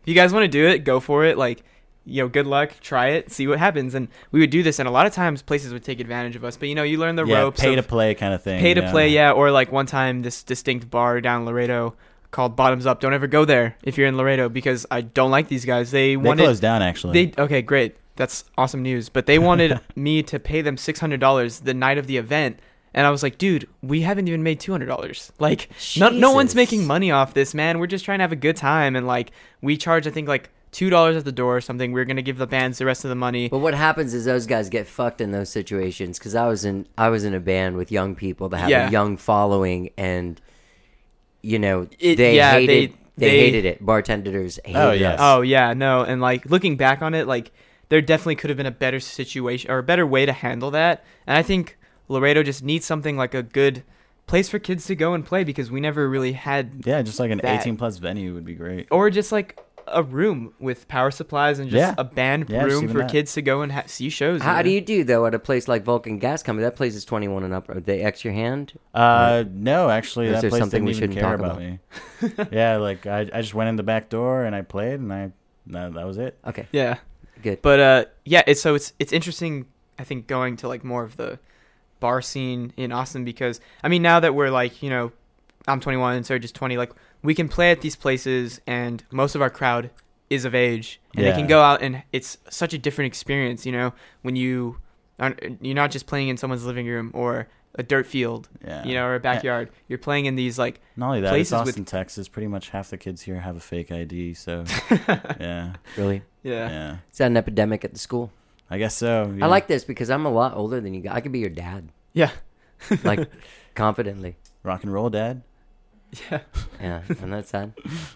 if you guys want to do it, go for it. Like, good luck, try it, see what happens. And we would do this, and a lot of times places would take advantage of us. But you learn the ropes. Pay to play kind of thing. Pay to play, yeah. Or like one time, this distinct bar down in Laredo called Bottoms Up. Don't ever go there if you're in Laredo, because I don't like these guys. They closed down, actually. Okay, great. That's awesome news. But they wanted me to pay them $600 the night of the event. And I was like, dude, we haven't even made $200. Like, no one's making money off this, man. We're just trying to have a good time. And like, we charge, I think, like $2 at the door or something. We're going to give the bands the rest of the money. But what happens is those guys get fucked in those situations. Because I was in a band with young people that have a young following, and they hated it. Bartenders hated us. Oh yeah, no. And like, looking back on it, like, there definitely could have been a better situation or a better way to handle that. And I think Laredo just needs something like a good place for kids to go and play, because we never really had just like an that. 18+ venue would be great. Or just like a room with power supplies and just a band room for kids to go and see shows. How do you do, though, at a place like Vulcan Gas Company? That place is 21 and up. Are they X your hand? No, actually, that place something didn't we even shouldn't care talk about me. Yeah, like I just went in the back door and I played, and that was it. Okay. Yeah. Good. But it's interesting, I think, going to like more of the bar scene in Austin, because I mean, now that we're like, I'm 21 and Serge is 20, like, we can play at these places and most of our crowd is of age, and they can go out, and it's such a different experience, when you're not just playing in someone's living room or a dirt field, or a backyard. You're playing in these like not only that, places it's Austin, Texas. Pretty much half the kids here have a fake ID, so yeah. Really? Yeah. Is that an epidemic at the school? I guess so. Yeah. I like this because I'm a lot older than you guys. I could be your dad. Yeah. Like, confidently. Rock and roll dad. Yeah. Yeah, and that's sad.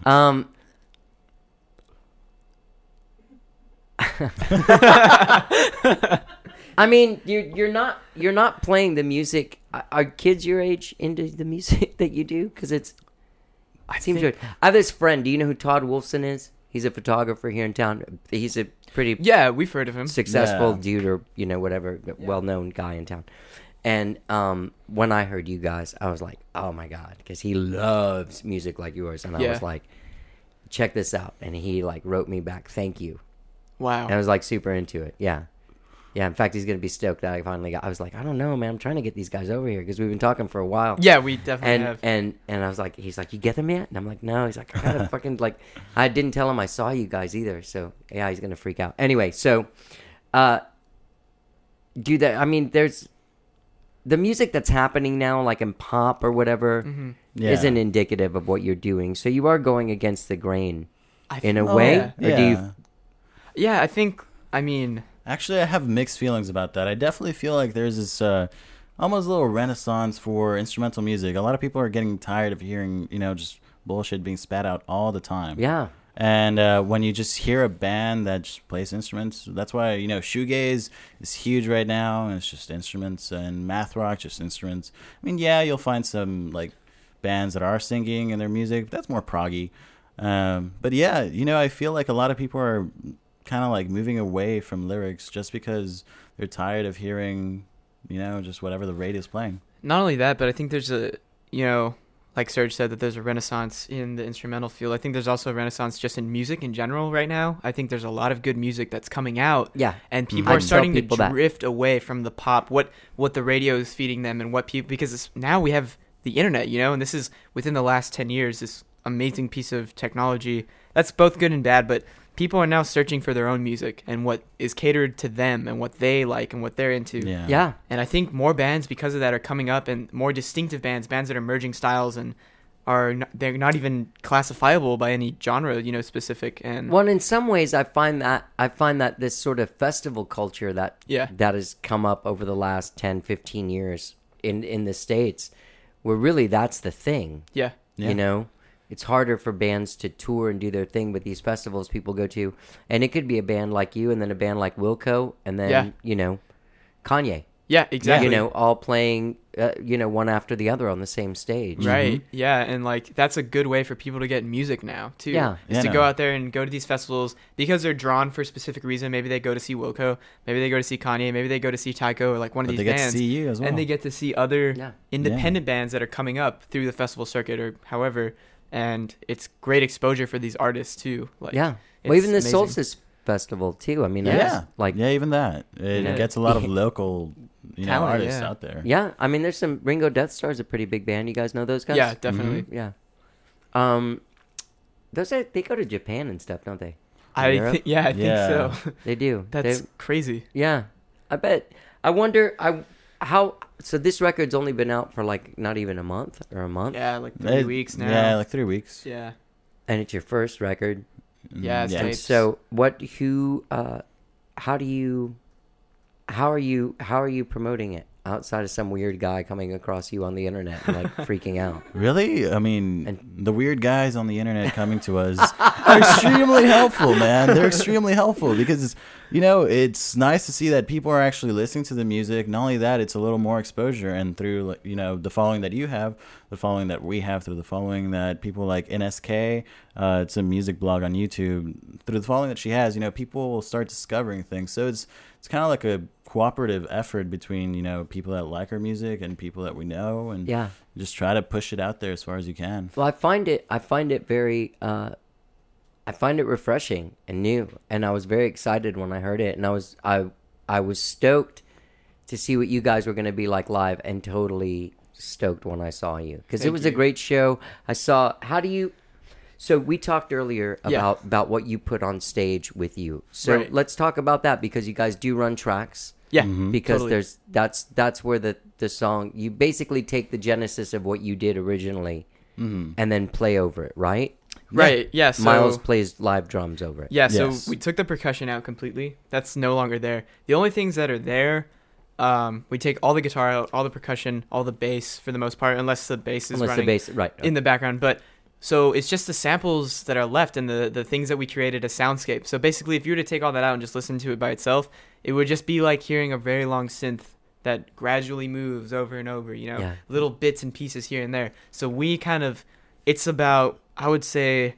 I mean, you're not playing the music. Are kids your age into the music that you do? Because I have this friend. Do you know who Todd Wolfson is? He's a photographer here in town. He's a pretty we've heard of him. Successful dude, or whatever, well-known guy in town. And when I heard you guys, I was like, oh my God, because he loves music like yours, and I was like, check this out. And he like wrote me back, thank you. Wow. And I was like super into it. Yeah. In fact, he's gonna be stoked that I finally got. I was like, I don't know, man. I'm trying to get these guys over here because we've been talking for a while. Yeah, we definitely have. And I was like, he's like, you get them yet? And I'm like, no. He's like, I gotta fucking like. I didn't tell him I saw you guys either. So yeah, he's gonna freak out. Anyway, so, do that. I mean, there's the music that's happening now, like in pop or whatever, isn't indicative of what you're doing. So you are going against the grain in a way. Or do you? Yeah, I think. I mean. Actually, I have mixed feelings about that. I definitely feel like there's this almost little renaissance for instrumental music. A lot of people are getting tired of hearing, just bullshit being spat out all the time. Yeah. And when you just hear a band that just plays instruments, that's why, shoegaze is huge right now, and it's just instruments, and math rock, just instruments. I mean, yeah, you'll find some, like, bands that are singing in their music, but that's more proggy. But yeah, I feel like a lot of people are kind of like moving away from lyrics just because they're tired of hearing, just whatever the radio's playing. Not only that, but I think there's a, like Serge said, that there's a renaissance in the instrumental field. I think there's also a renaissance just in music in general right now. I think there's a lot of good music that's coming out. Yeah. And people are starting to drift away from the pop, what the radio is feeding them, and what people, because now we have the internet, and this is within the last 10 years, this amazing piece of technology that's both good and bad, but people are now searching for their own music and what is catered to them and what they like and what they're into. Yeah. And I think more bands because of that are coming up, and more distinctive bands that are merging styles and they're not even classifiable by any genre, specific. And well, in some ways, I find that this sort of festival culture that has come up over the last 10, 15 years in the States, where really that's the thing. Yeah. It's harder for bands to tour and do their thing, but these festivals people go to, and it could be a band like you, and then a band like Wilco, and then Kanye. Yeah, exactly. You know, all playing, one after the other on the same stage. Right. Yeah, and like that's a good way for people to get music now too. Yeah. Is Yeah, to no. go out there and go to these festivals because they're drawn for a specific reason. Maybe they go to see Wilco, maybe they go to see Kanye, maybe they go to see Tycho or like one But of they these get to bands. see you as well. And they get to see other Yeah. independent bands that are coming up through the festival circuit or however, and it's great exposure for these artists too. Like Yeah. Well, it's even the amazing. Solstice Festival, too. I mean, yeah, that's like, yeah, even that. It know, gets a lot of local, Talent, artists yeah. out there. yeah. I mean, there's some Ringo Death Star is a pretty big band. You guys know those guys? Yeah, definitely. Yeah. They go to Japan and stuff, don't they? I Europe? think Yeah. so. They do. That's They- crazy. yeah. I bet. I wonder how. So this record's only been out for like not even a month or a month, Yeah, like 3 weeks now. Yeah, like 3 weeks. Yeah. and it's your first record. Yeah, it's yeah. tight. And so how are you promoting it outside of some weird guy coming across you on the internet and like freaking out? Really? I mean, And- the weird guys on the internet coming to us are extremely helpful, man. They're extremely helpful because, it's nice to see that people are actually listening to the music. Not only that, it's a little more exposure. And through, the following that you have, the following that we have, through the following that people like NSK, it's a music blog on YouTube, through the following that she has, people will start discovering things. So it's kind of like a cooperative effort between, people that like our music and people that we know. And Yeah. just try to push it out there as far as you can. Well, I find it very, I find it refreshing and new, and I was very excited when I heard it, and I was stoked to see what you guys were going to be like live, and totally stoked when I saw you because it Thank was a you. great show. I saw. So we talked earlier Yeah. about what you put on stage with you. So Right. let's talk about that because you guys do run tracks. Yeah. Because Totally. that's where the song, you basically take the genesis of what you did originally and then play over it, right? Right. Yeah. So Miles plays live drums over it. Yeah, so Yes. we took the percussion out completely. That's no longer there. The only things that are there, we take all the guitar out, all the percussion, all the bass for the most part, unless the bass is Unless the running bass, right? in the background. But so it's just the samples that are left and the things that we created as soundscape. So basically, if you were to take all that out and just listen to it by itself, it would just be like hearing a very long synth that gradually moves over and over, Yeah. little bits and pieces here and there. So we it's about, I would say,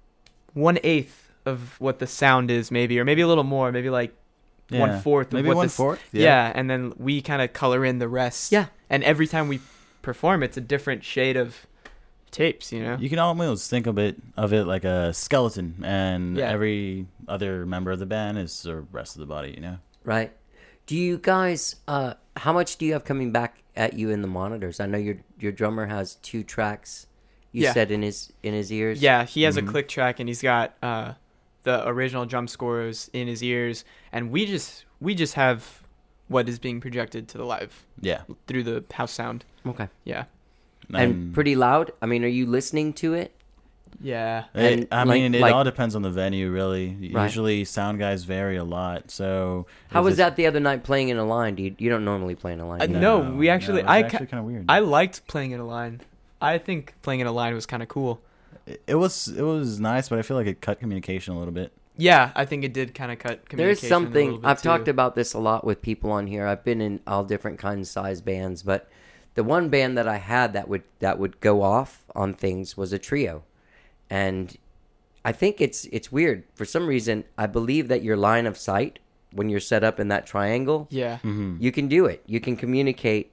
1/8 of what the sound is, maybe, or maybe a little more, maybe like 1/4 of maybe what 1/4. Yeah, and then we kind of color in the rest. Yeah. And every time we perform, it's a different shade of tapes, You can almost think of it like a skeleton, and Yeah. every other member of the band is the rest of the body. Right. Do you guys? How much do you have coming back at you in the monitors? I know your drummer has 2 tracks. You Yeah. said in his ears. Yeah, he has Mm-hmm. a click track, and he's got the original drum scores in his ears, and we just have what is being projected to the live Yeah, through the house sound. Okay. Yeah. And pretty loud. I mean, are you listening to it? Yeah. And I like- mean, it like- all depends on the venue, really. Right. Usually, sound guys vary a lot. So, How if was it's- that the other night playing in a line? You don't normally play in a line. do you? No, we actually- it was I actually kind of weird. I liked playing in a line. I think playing in a line was kind of cool. It was nice, but I feel like it cut communication a little bit. Yeah, I think it did kind of cut communication. There's a something little bit I've talked too. about this a lot with people on here. I've been in all different kinds of size bands, but the one band that I had that would go off on things was a trio, and I think it's weird for some reason. I believe that your line of sight when you're set up in that triangle, Yeah. you can do it. You can communicate,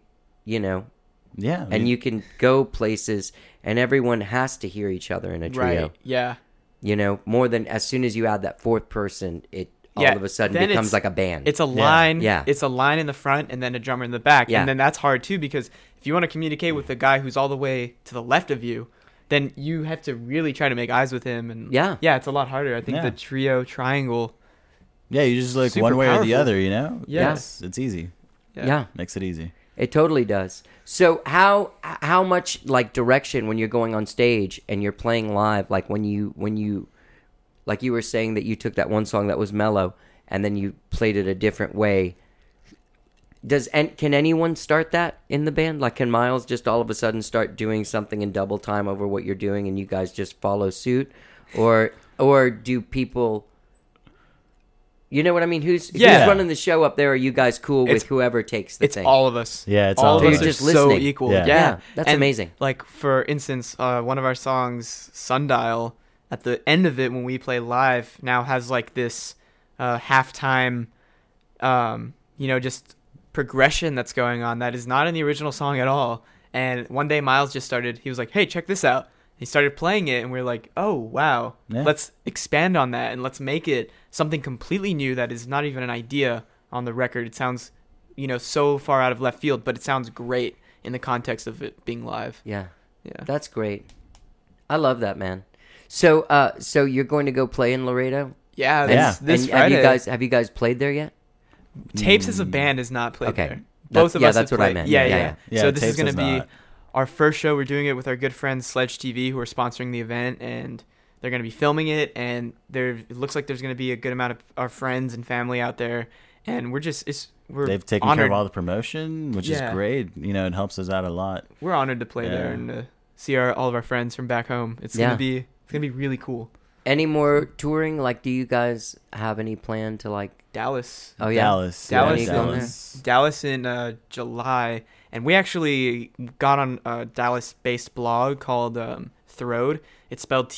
Yeah, and you can go places, and everyone has to hear each other in a trio. Right. Yeah. More than as soon as you add that 4th person, it all Yeah, of a sudden then becomes it's- like a band. It's a line. Yeah. It's a line in the front and then a drummer in the back. Yeah. And then that's hard too because if you want to communicate with the guy who's all the way to the left of you, then you have to really try to make eyes with him. And Yeah. it's a lot harder. I think Yeah. the trio triangle. yeah, you just like Super one way or the powerful. other. Yeah. It's easy. yeah. Makes it easy. It totally does. So how much like direction when you're going on stage and you're playing live, like when you like you were saying that you took that one song that was mellow and then you played it a different way. Can anyone start that in the band? Like can Miles just all of a sudden start doing something in double time over what you're doing and you guys just follow suit? Or do people You know what I mean? Who's Yeah. running the show up there? Are you guys cool with It's- who takes the It's thing? all of us. Yeah, it's all all of of us us. are Just so listening. equal. Yeah. Yeah, that's And, amazing. Like for instance, one of our songs, Sundial, at the end of it when we play live, now has like this halftime, just progression that's going on that is not in the original song at all. And one day Miles just started. He was like, "Hey, check this out." He started playing it, and we are like, "Oh wow, Yeah. let's expand on that and let's make it something completely new that is not even an idea on the record." It sounds, so far out of left field, but it sounds great in the context of it being live. Yeah, Yeah. that's great. I love that, man. So, so you're going to go play in Laredo? Yeah, Yeah. this And Friday. have you guys played there yet? Tapes as a band is not played Okay. there. Both of us that's have what I played. meant. Yeah, Yeah, yeah. yeah. Yeah, So this is Tapes going to is be not. our first show. We're doing it with our good friends Sledge TV, who are sponsoring the event, and they're going to be filming it. And it looks like there's going to be a good amount of our friends and family out there. And we're They've taken honored. care of all the promotion, which Yeah. is great. It helps us out a lot. We're honored to play there Yeah. and see all of our friends from back home. It's Yeah. gonna be really cool. Any more touring? Like, do you guys have any plan to like? Dallas. Oh yeah, Dallas. Dallas. Yeah, Dallas. Dallas in July, and we actually got on a Dallas-based blog called Throwed. It's spelled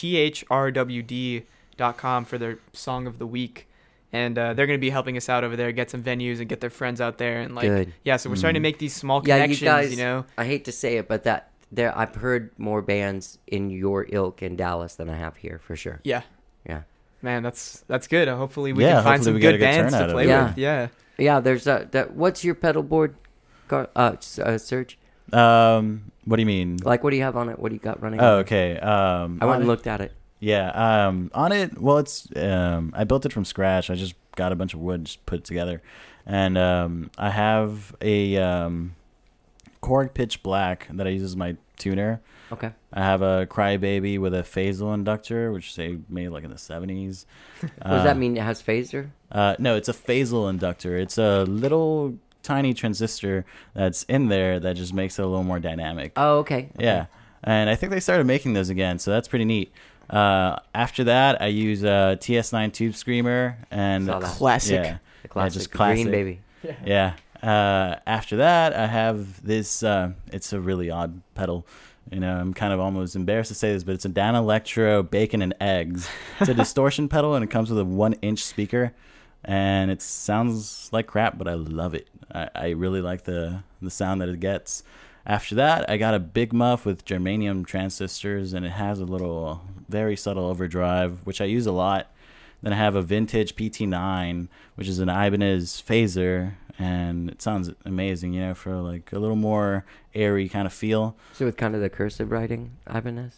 THRWD.com for their song of the week, and they're going to be helping us out over there, get some venues and get their friends out there, and Good. So we're starting to make these small Yeah, connections. you guys. I hate to say it, but I've heard more bands in your ilk in Dallas than I have here for sure. Yeah, Yeah. man, that's good. Hopefully we Yeah, can find hopefully some we get a good good bands turnout to of play it. Yeah. with. Yeah. Yeah, there's what's your pedal board, Serge? What do you mean? Like, what do you have on it? What do you got running? Oh, on it? okay. I went and looked at it. Yeah. On it, well, it's I built it from scratch. I just got a bunch of wood, just put it together, and I have a Korg Pitch Black that I use as my tuner. Okay. I have a Crybaby with a phasal inductor, which they made like in the 70s. What does that mean? It has phaser? No, it's a phasal inductor. It's a little tiny transistor that's in there that just makes it a little more dynamic. Oh, okay. Yeah, and I think they started making those again, so that's pretty neat. After that, I use a TS9 Tube Screamer and Saw that. Classic. Yeah, The classic, just the green classic. baby. yeah. After that, I have this. It's a really odd pedal. I'm kind of almost embarrassed to say this, but it's a Dan Electro Bacon and Eggs. It's a distortion pedal, and it comes with a 1-inch speaker, and it sounds like crap, but I love it. I really like the sound that it gets. After that, I got a big muff with germanium transistors, and it has a little very subtle overdrive, which I use a lot. Then I have a vintage PT9, which is an Ibanez phaser, and it sounds amazing, for like a little more airy kind of feel. So with kind of the cursive writing, Ibanez?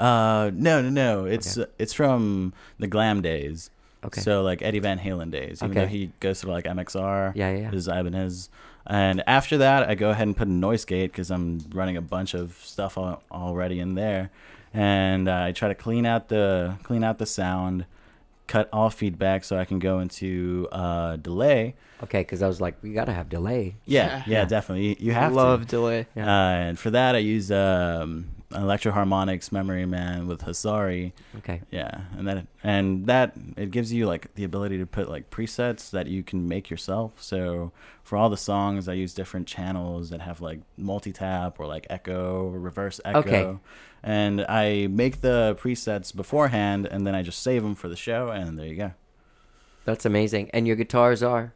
No. It's from the glam days. Okay. So like Eddie Van Halen days. Even Okay. though he goes through like MXR. Yeah. Is Ibanez. And after that, I go ahead and put a noise gate because I'm running a bunch of stuff already in there, and I try to clean out the sound, cut all feedback so I can go into delay. Okay, because I was like, we got to have delay. Yeah, definitely. You have Love to. delay. And for that, I use Electro Harmonics Memory Man with Hasari. Okay. Yeah, and that it gives you like the ability to put like presets that you can make yourself. So for all the songs, I use different channels that have like multi-tap or like echo or reverse echo. Okay. And I make the presets beforehand, and then I just save them for the show, and there you go. That's amazing. And your guitars are?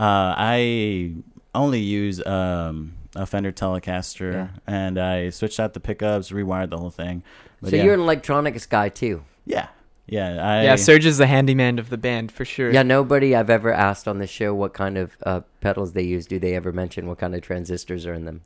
I only use a Fender Telecaster, Yeah. and I switched out the pickups, rewired the whole thing. But So yeah. you're an electronics guy too? Yeah. Yeah, Serge is the handyman of the band for sure. Yeah, nobody I've ever asked on the show what kind of pedals they use. Do they ever mention what kind of transistors are in them?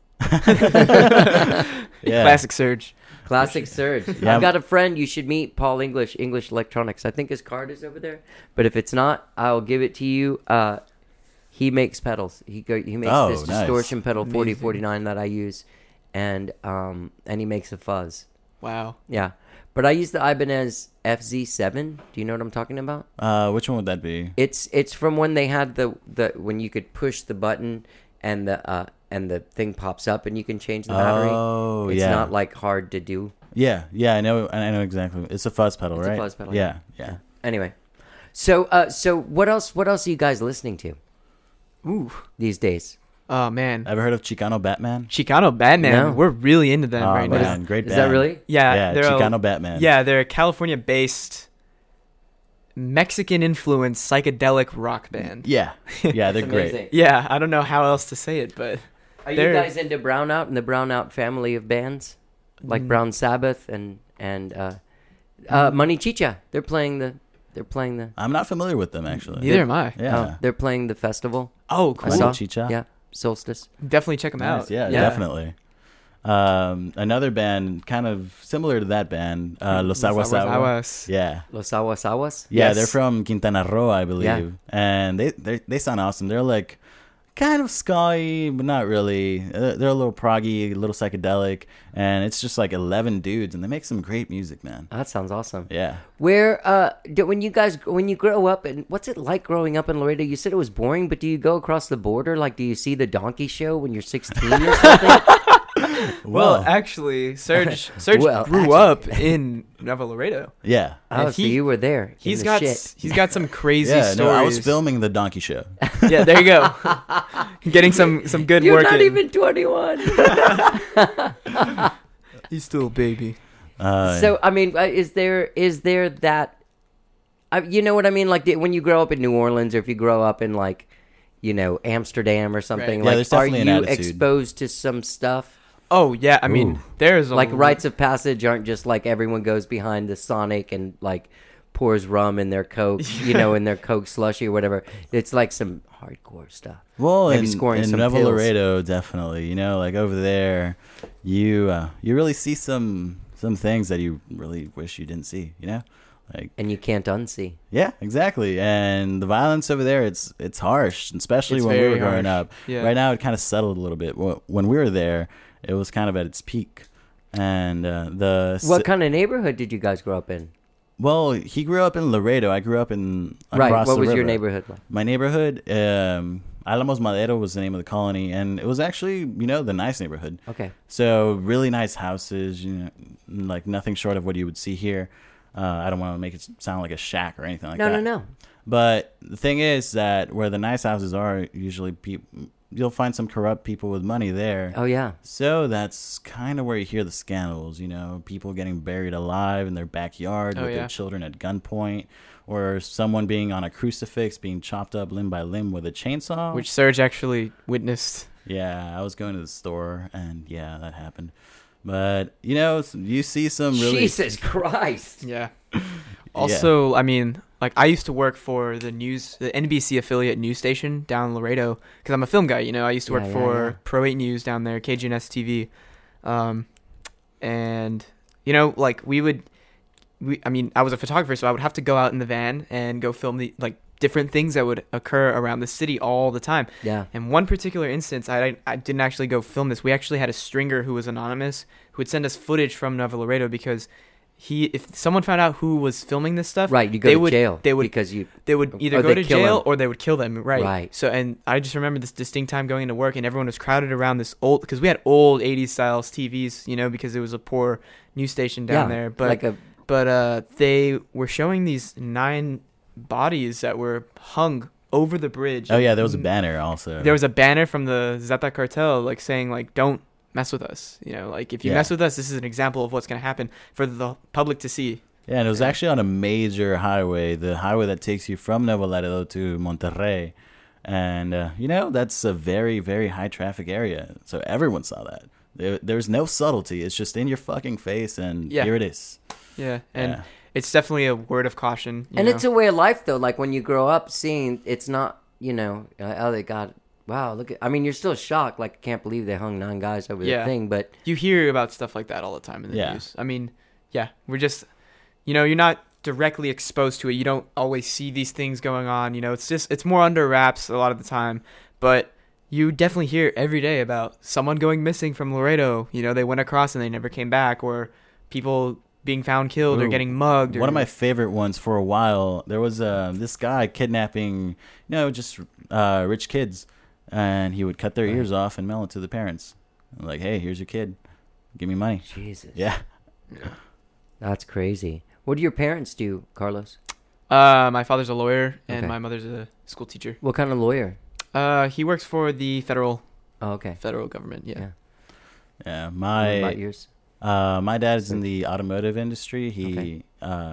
Yeah. Classic Serge. Classic Surge. Yeah. I've got a friend. You should meet Paul English Electronics. I think his card is over there. But if it's not, I'll give it to you. He makes pedals. He makes Oh, this nice. distortion pedal Amazing. 4049 that I use, and he makes a fuzz. Wow. Yeah, but I use the Ibanez FZ7. Do you know what I'm talking about? Which one would that be? It's from when they had the when you could push the button and the thing pops up and you can change the battery. Oh, It's yeah. not like hard to do. Yeah, I know exactly. It's a fuzz pedal, It's a right? fuzz pedal, Yeah. Anyway, So what else are you guys listening to Ooh. these days? Oh man. Ever heard of Chicano Batman? Chicano Batman. No. We're really into them Oh right man, now. great Is band. that really? Yeah. Yeah, they're Chicano Batman. Yeah, they're a California-based Mexican-influenced psychedelic rock band. Yeah, yeah, they're It's great. amazing. Yeah, I don't know how else to say it, but Are you they're- guys into Brownout and the Brownout family of bands, like Brown Sabbath and Money Chicha? They're playing the. I'm not familiar with them actually. neither am I. Yeah. They're playing the festival. Oh, I cool. saw. Money Chicha? Yeah, Solstice. Definitely check them Nice, out. yeah, Yeah. definitely. Another band, kind of similar to that band, Los Aguas Agua. Aguas. Yeah, Los Aguas Aguas. yeah, Yes. they're from Quintana Roo, I believe, Yeah. and they sound awesome. They're like kind of ska-y, but not really. They're a little proggy, a little psychedelic, and it's just like 11 dudes, and they make some great music, man. That sounds awesome. Yeah. Where when you grow up, and what's it like growing up in Laredo? You said it was boring, but do you go across the border? Like, do you see the donkey show when you're 16 or something? Well, actually, Serge Well, grew up in Nuevo Laredo. yeah. Oh, And so he- you were there. in He's the got shit. he's got some crazy Yeah, stories. no, I was filming the donkey show. Yeah, there you go. Getting some good You're work not in. even 21. He's still a baby. So I mean, is there that? You know what I mean? Like when you grow up in New Orleans, or if you grow up in like, Amsterdam or something. Right. Yeah, Like, there's are definitely an you attitude. exposed to some stuff? Oh yeah, I mean, Ooh. there's a Like rites of passage aren't just like everyone goes behind the Sonic and like pours rum in their Coke, in their Coke slushy or whatever. It's like some hardcore stuff. Well, Maybe in scoring some Nuevo pills. Laredo, definitely. Like over there, you really see some things that you really wish you didn't see. Like And you can't unsee. yeah, exactly. And the violence over there, it's harsh, especially It's when we very were growing harsh. up. Yeah. Right now, it kind of settled a little bit. When we were there, it was kind of at its peak. And What kind of neighborhood did you guys grow up in? well, he grew up in Laredo. I grew up in Right. across What the was your river. neighborhood like? My neighborhood, Alamos Madero was the name of the colony, and it was actually, the nice neighborhood. Okay. So really nice houses, like nothing short of what you would see here. I don't want to make it sound like a shack or anything like that. No. But the thing is that where the nice houses are, usually you'll find some corrupt people with money there. Oh yeah. So that's kind of where you hear the scandals, people getting buried alive in their backyard Oh, with yeah. their children at gunpoint, or someone being on a crucifix being chopped up limb by limb with a chainsaw. which Serge actually witnessed. Yeah, I was going to the store, and yeah, that happened. But, you see some really... Jesus Christ. Yeah. Also, I mean, like I used to work for the NBC affiliate news station down in Laredo because I'm a film guy. I used to work Yeah, for yeah. Pro 8 News down there, KGNS TV, and like I was a photographer, so I would have to go out in the van and go film the different things that would occur around the city all the time. Yeah. In one particular instance, I didn't actually go film this. We actually had a stringer who was anonymous who would send us footage from Nuevo Laredo because if someone found out who was filming this stuff, Right. You go they to would, jail They would because you. they would either or go they to kill jail them. or they would kill them. Right. Right. So, and I just remember this distinct time going into work and everyone was crowded around this old, because we had old 80s styles TVs, because it was a poor news station down Yeah, there. But like a. they were showing these 9 bodies that were hung over the bridge. Oh, yeah, there was a banner also. There was a banner from the Zeta cartel, saying, don't mess with us. If you Yeah. mess with us, this is an example of what's going to happen for the public to see. Yeah, and it was actually on a major highway, the highway that takes you from Nuevo Laredo to Monterrey. And, that's a very, very high traffic area. So everyone saw that. There's no subtlety. It's just in your fucking face, and Yeah. here it is. Yeah. And Yeah. it's definitely a word of caution. And it's a way of life, though. Like when you grow up, seeing it's not, oh, they got. Wow, look at. I mean, you're still shocked. Like, can't believe they hung 9 guys over Yeah. the thing. But You hear about stuff like that all the time in the Yeah. news. I mean, yeah, we're just, you're not directly exposed to it. You don't always see these things going on. It's more under wraps a lot of the time. But you definitely hear every day about someone going missing from Laredo. They went across and they never came back, or people being found killed or Ooh. getting mugged. One of my favorite ones for a while, there was this guy kidnapping, just rich kids. And he would cut their ears off and mail it to the parents. Like, hey, here's your kid. Give me money. Jesus, Yeah. that's crazy. What do your parents do, Carlos? My father's a lawyer, and Okay. my mother's a school teacher. What kind of lawyer? He works for the federal Okay. government. Yeah. Yeah. Yeah, What about my yours? my dad's in the automotive industry. He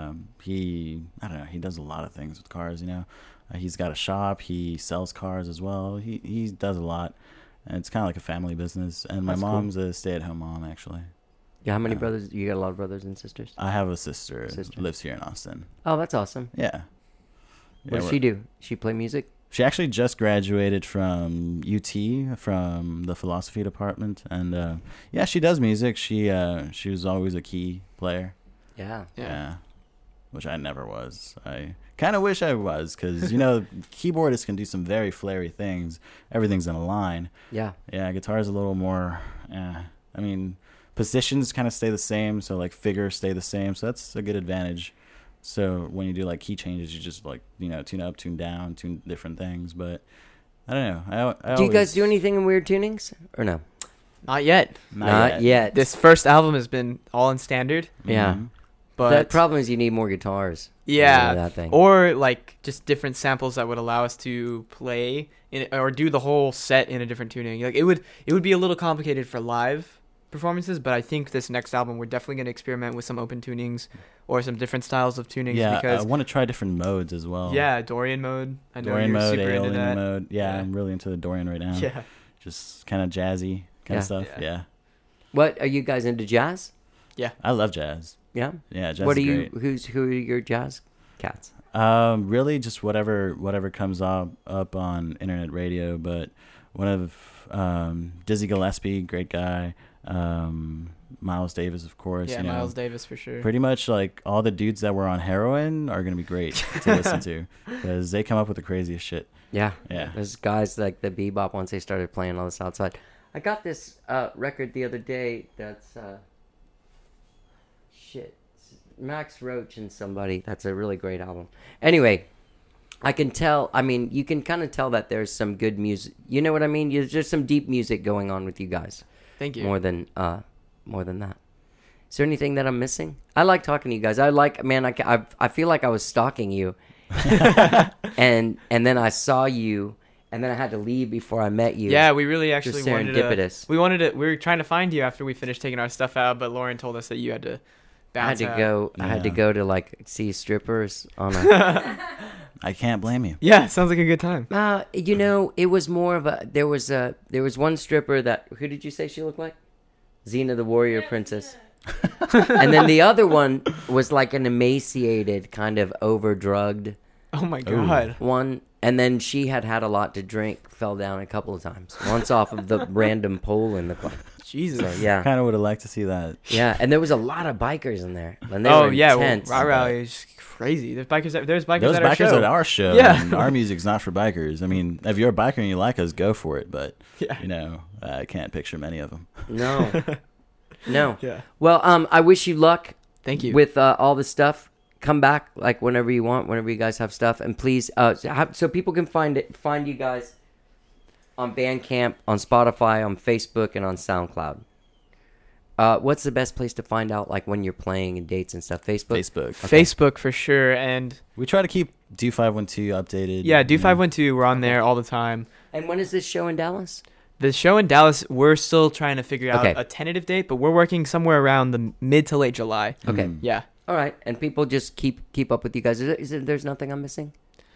I don't know. He does a lot of things with cars. He's got a shop. He sells cars as well. He does a lot, and it's kind of like a family business. And my That's cool. mom's a stay-at-home mom, actually. Yeah, how many Yeah. brothers? You got a lot of brothers and sisters? I have a sister, Sister. lives here in Austin. Oh, that's awesome. Yeah. What does she do? She play music? She actually just graduated from UT, from the philosophy department, and yeah, she does music. She was always a key player. Yeah. Yeah, which I never was. I kind of wish I was, because keyboardists can do some very flary things. Everything's in a line. Yeah. Yeah, guitar's a little more. I mean, positions kind of stay the same, so like figures stay the same, so that's a good advantage. So when you do like key changes, you just like tune up, tune down, tune different things. But I don't know. I Do you guys always- do anything in weird tunings or no? Not yet. Not yet. This first album has been all in standard, Yeah. Mhm. but The problem is you need more guitars. yeah, That thing. or like just different samples that would allow us to play or do the whole set in a different tuning. Like it would be a little complicated for live performances, but I think this next album we're definitely going to experiment with some open tunings or some different styles of tunings. Yeah, because I want to try different modes as well. yeah, Dorian mode. I know Dorian you're mode, super into Aeolian that. mode. Yeah, Yeah. I'm really into the Dorian right now. Yeah. Just kind of jazzy kind Yeah. of stuff. Yeah. Yeah. What are you guys into jazz? I love jazz. Yeah. Yeah, jazz What are is you? great. Who are your jazz cats? Really just whatever comes up on internet radio, but one of Dizzy Gillespie, great guy. Miles Davis, of course. Yeah, Miles Davis for sure. Pretty much like all the dudes that were on heroin are gonna be great to listen to, because they come up with the craziest shit. Yeah. Yeah. There's guys like the bebop once they started playing all this outside. I got this record the other day that's Max Roach and somebody. That's a really great album. Anyway, I can tell, you can kind of tell that there's some good music. You know what I mean? There's just some deep music going on with you guys. Thank you. More than that. Is there anything that I'm missing? I like talking to you guys. I feel like I was stalking you. and then I saw you, and then I had to leave before I met you. Yeah, we really actually Just serendipitous. wanted to. We were trying to find you after we finished taking our stuff out, but Lauren told us that you had to I had bounce to out. go. I had to Yeah. go to like see strippers on a. I can't blame you. Yeah, sounds like a good time. It was more of a. There was one stripper that. Who did you say she looked like? Xena the Warrior Princess. And then the other one was like an emaciated, kind of overdrugged Oh my god. one. And then she had a lot to drink, fell down a couple of times. Once off of the random pole in the club. Jesus. So, yeah. Kind of would have liked to see that. Yeah, and there was a lot of bikers in there. And they Oh were yeah, intense. Rah Rally is crazy. There's bikers. There's bikers Those at our bikers show. at our show. Yeah. And our music's not for bikers. I mean, if you're a biker and you like us, go for it. But Yeah. I can't picture many of them. No. No. Yeah. Well, I wish you luck Thank you. with all the stuff. Come back like whenever you want, whenever you guys have stuff, and please, so people can find you guys on Bandcamp, on Spotify, on Facebook, and on SoundCloud. What's the best place to find out like when you're playing and dates and stuff? Facebook. Facebook. Facebook for sure, and We try to keep Do 512 updated. yeah, Do 512. We're on there all the time. And when is this show in Dallas? The show in Dallas, we're still trying to figure out Okay. a tentative date, but we're working somewhere around the mid to late July. Okay. Mm. Yeah. All right, and people just keep up with you guys. There's nothing I'm missing?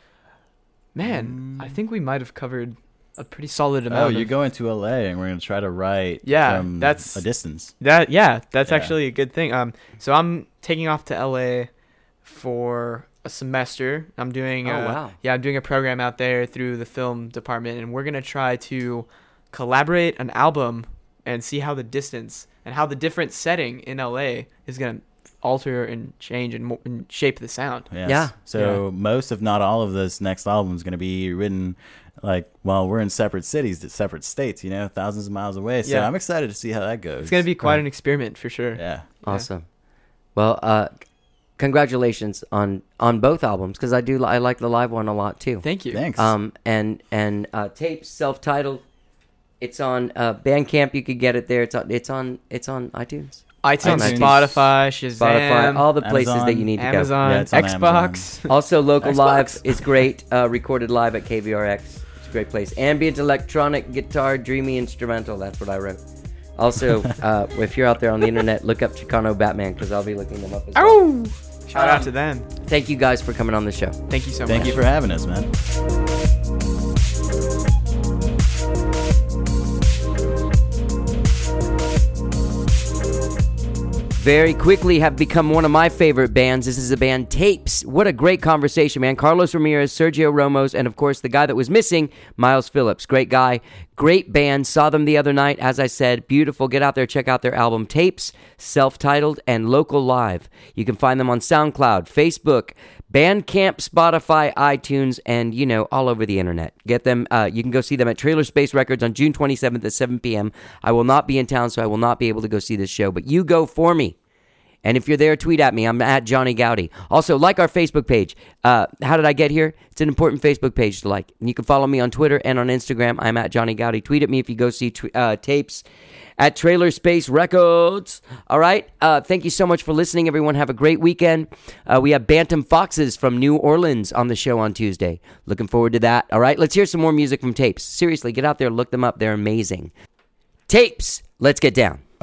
Man, I think we might have covered a pretty solid Oh, amount. you're of, going to LA and we're going to try to write Yeah, from that's- a distance. That's Yeah. actually a good thing. So I'm taking off to LA for a semester. I'm doing Oh, wow. I'm doing a program out there through the film department, and we're gonna try to collaborate an album and see how the distance and how the different setting in LA is gonna alter and change and shape the sound. Yes. Yeah. So most, if not all, of this next album is going to be written like, well, we're in separate cities, separate states, thousands of miles away. So Yeah. I'm excited to see how that goes. It's gonna be quite an experiment for sure. Yeah. Awesome. Well, congratulations on both albums because I like the live one a lot too. Thank you. Thanks. And tape self-titled. It's on Bandcamp. You could get it there. It's on iTunes. iTunes, iTunes, Spotify, Shazam, Spotify, all the places Amazon, that you need to Amazon, Yeah, it's on Xbox. Also, Local Live Xbox. is great. Recorded live at KVRX. It's a great place. Ambient electronic guitar, dreamy instrumental. That's what I wrote. Also, if you're out there on the internet, look up Chicano Batman because I'll be looking them up as well. Ow! Shout out to them. Thank you guys for coming on the show. Thank you so Thank much. you for having us, man. Very quickly have become one of my favorite bands. This is the band Tapes. What a great conversation, man. Carlos Ramirez, Sergio Ramos, and of course the guy that was missing, Miles Phillips. Great guy, great band. Saw them the other night. As I said, beautiful. Get out there, check out their album Tapes, self-titled, and Local Live. You can find them on SoundCloud, Facebook, Bandcamp, Spotify, iTunes, and, all over the internet. Get them. You can go see them at Trailer Space Records on June 27th at 7 p.m. I will not be in town, so I will not be able to go see this show, but you go for me. And if you're there, tweet at me. I'm at Johnny Gowdy. Also, like our Facebook page. How did I get here? It's an important Facebook page to like. And you can follow me on Twitter and on Instagram. I'm at Johnny Gowdy. Tweet at me if you go see Tapes at Trailer Space Records. All right. Thank you so much for listening, everyone. Have a great weekend. We have Bantam Foxes from New Orleans on the show on Tuesday. Looking forward to that. All right. Let's hear some more music from Tapes. Seriously, get out there. Look them up. They're amazing. Tapes. Let's get down.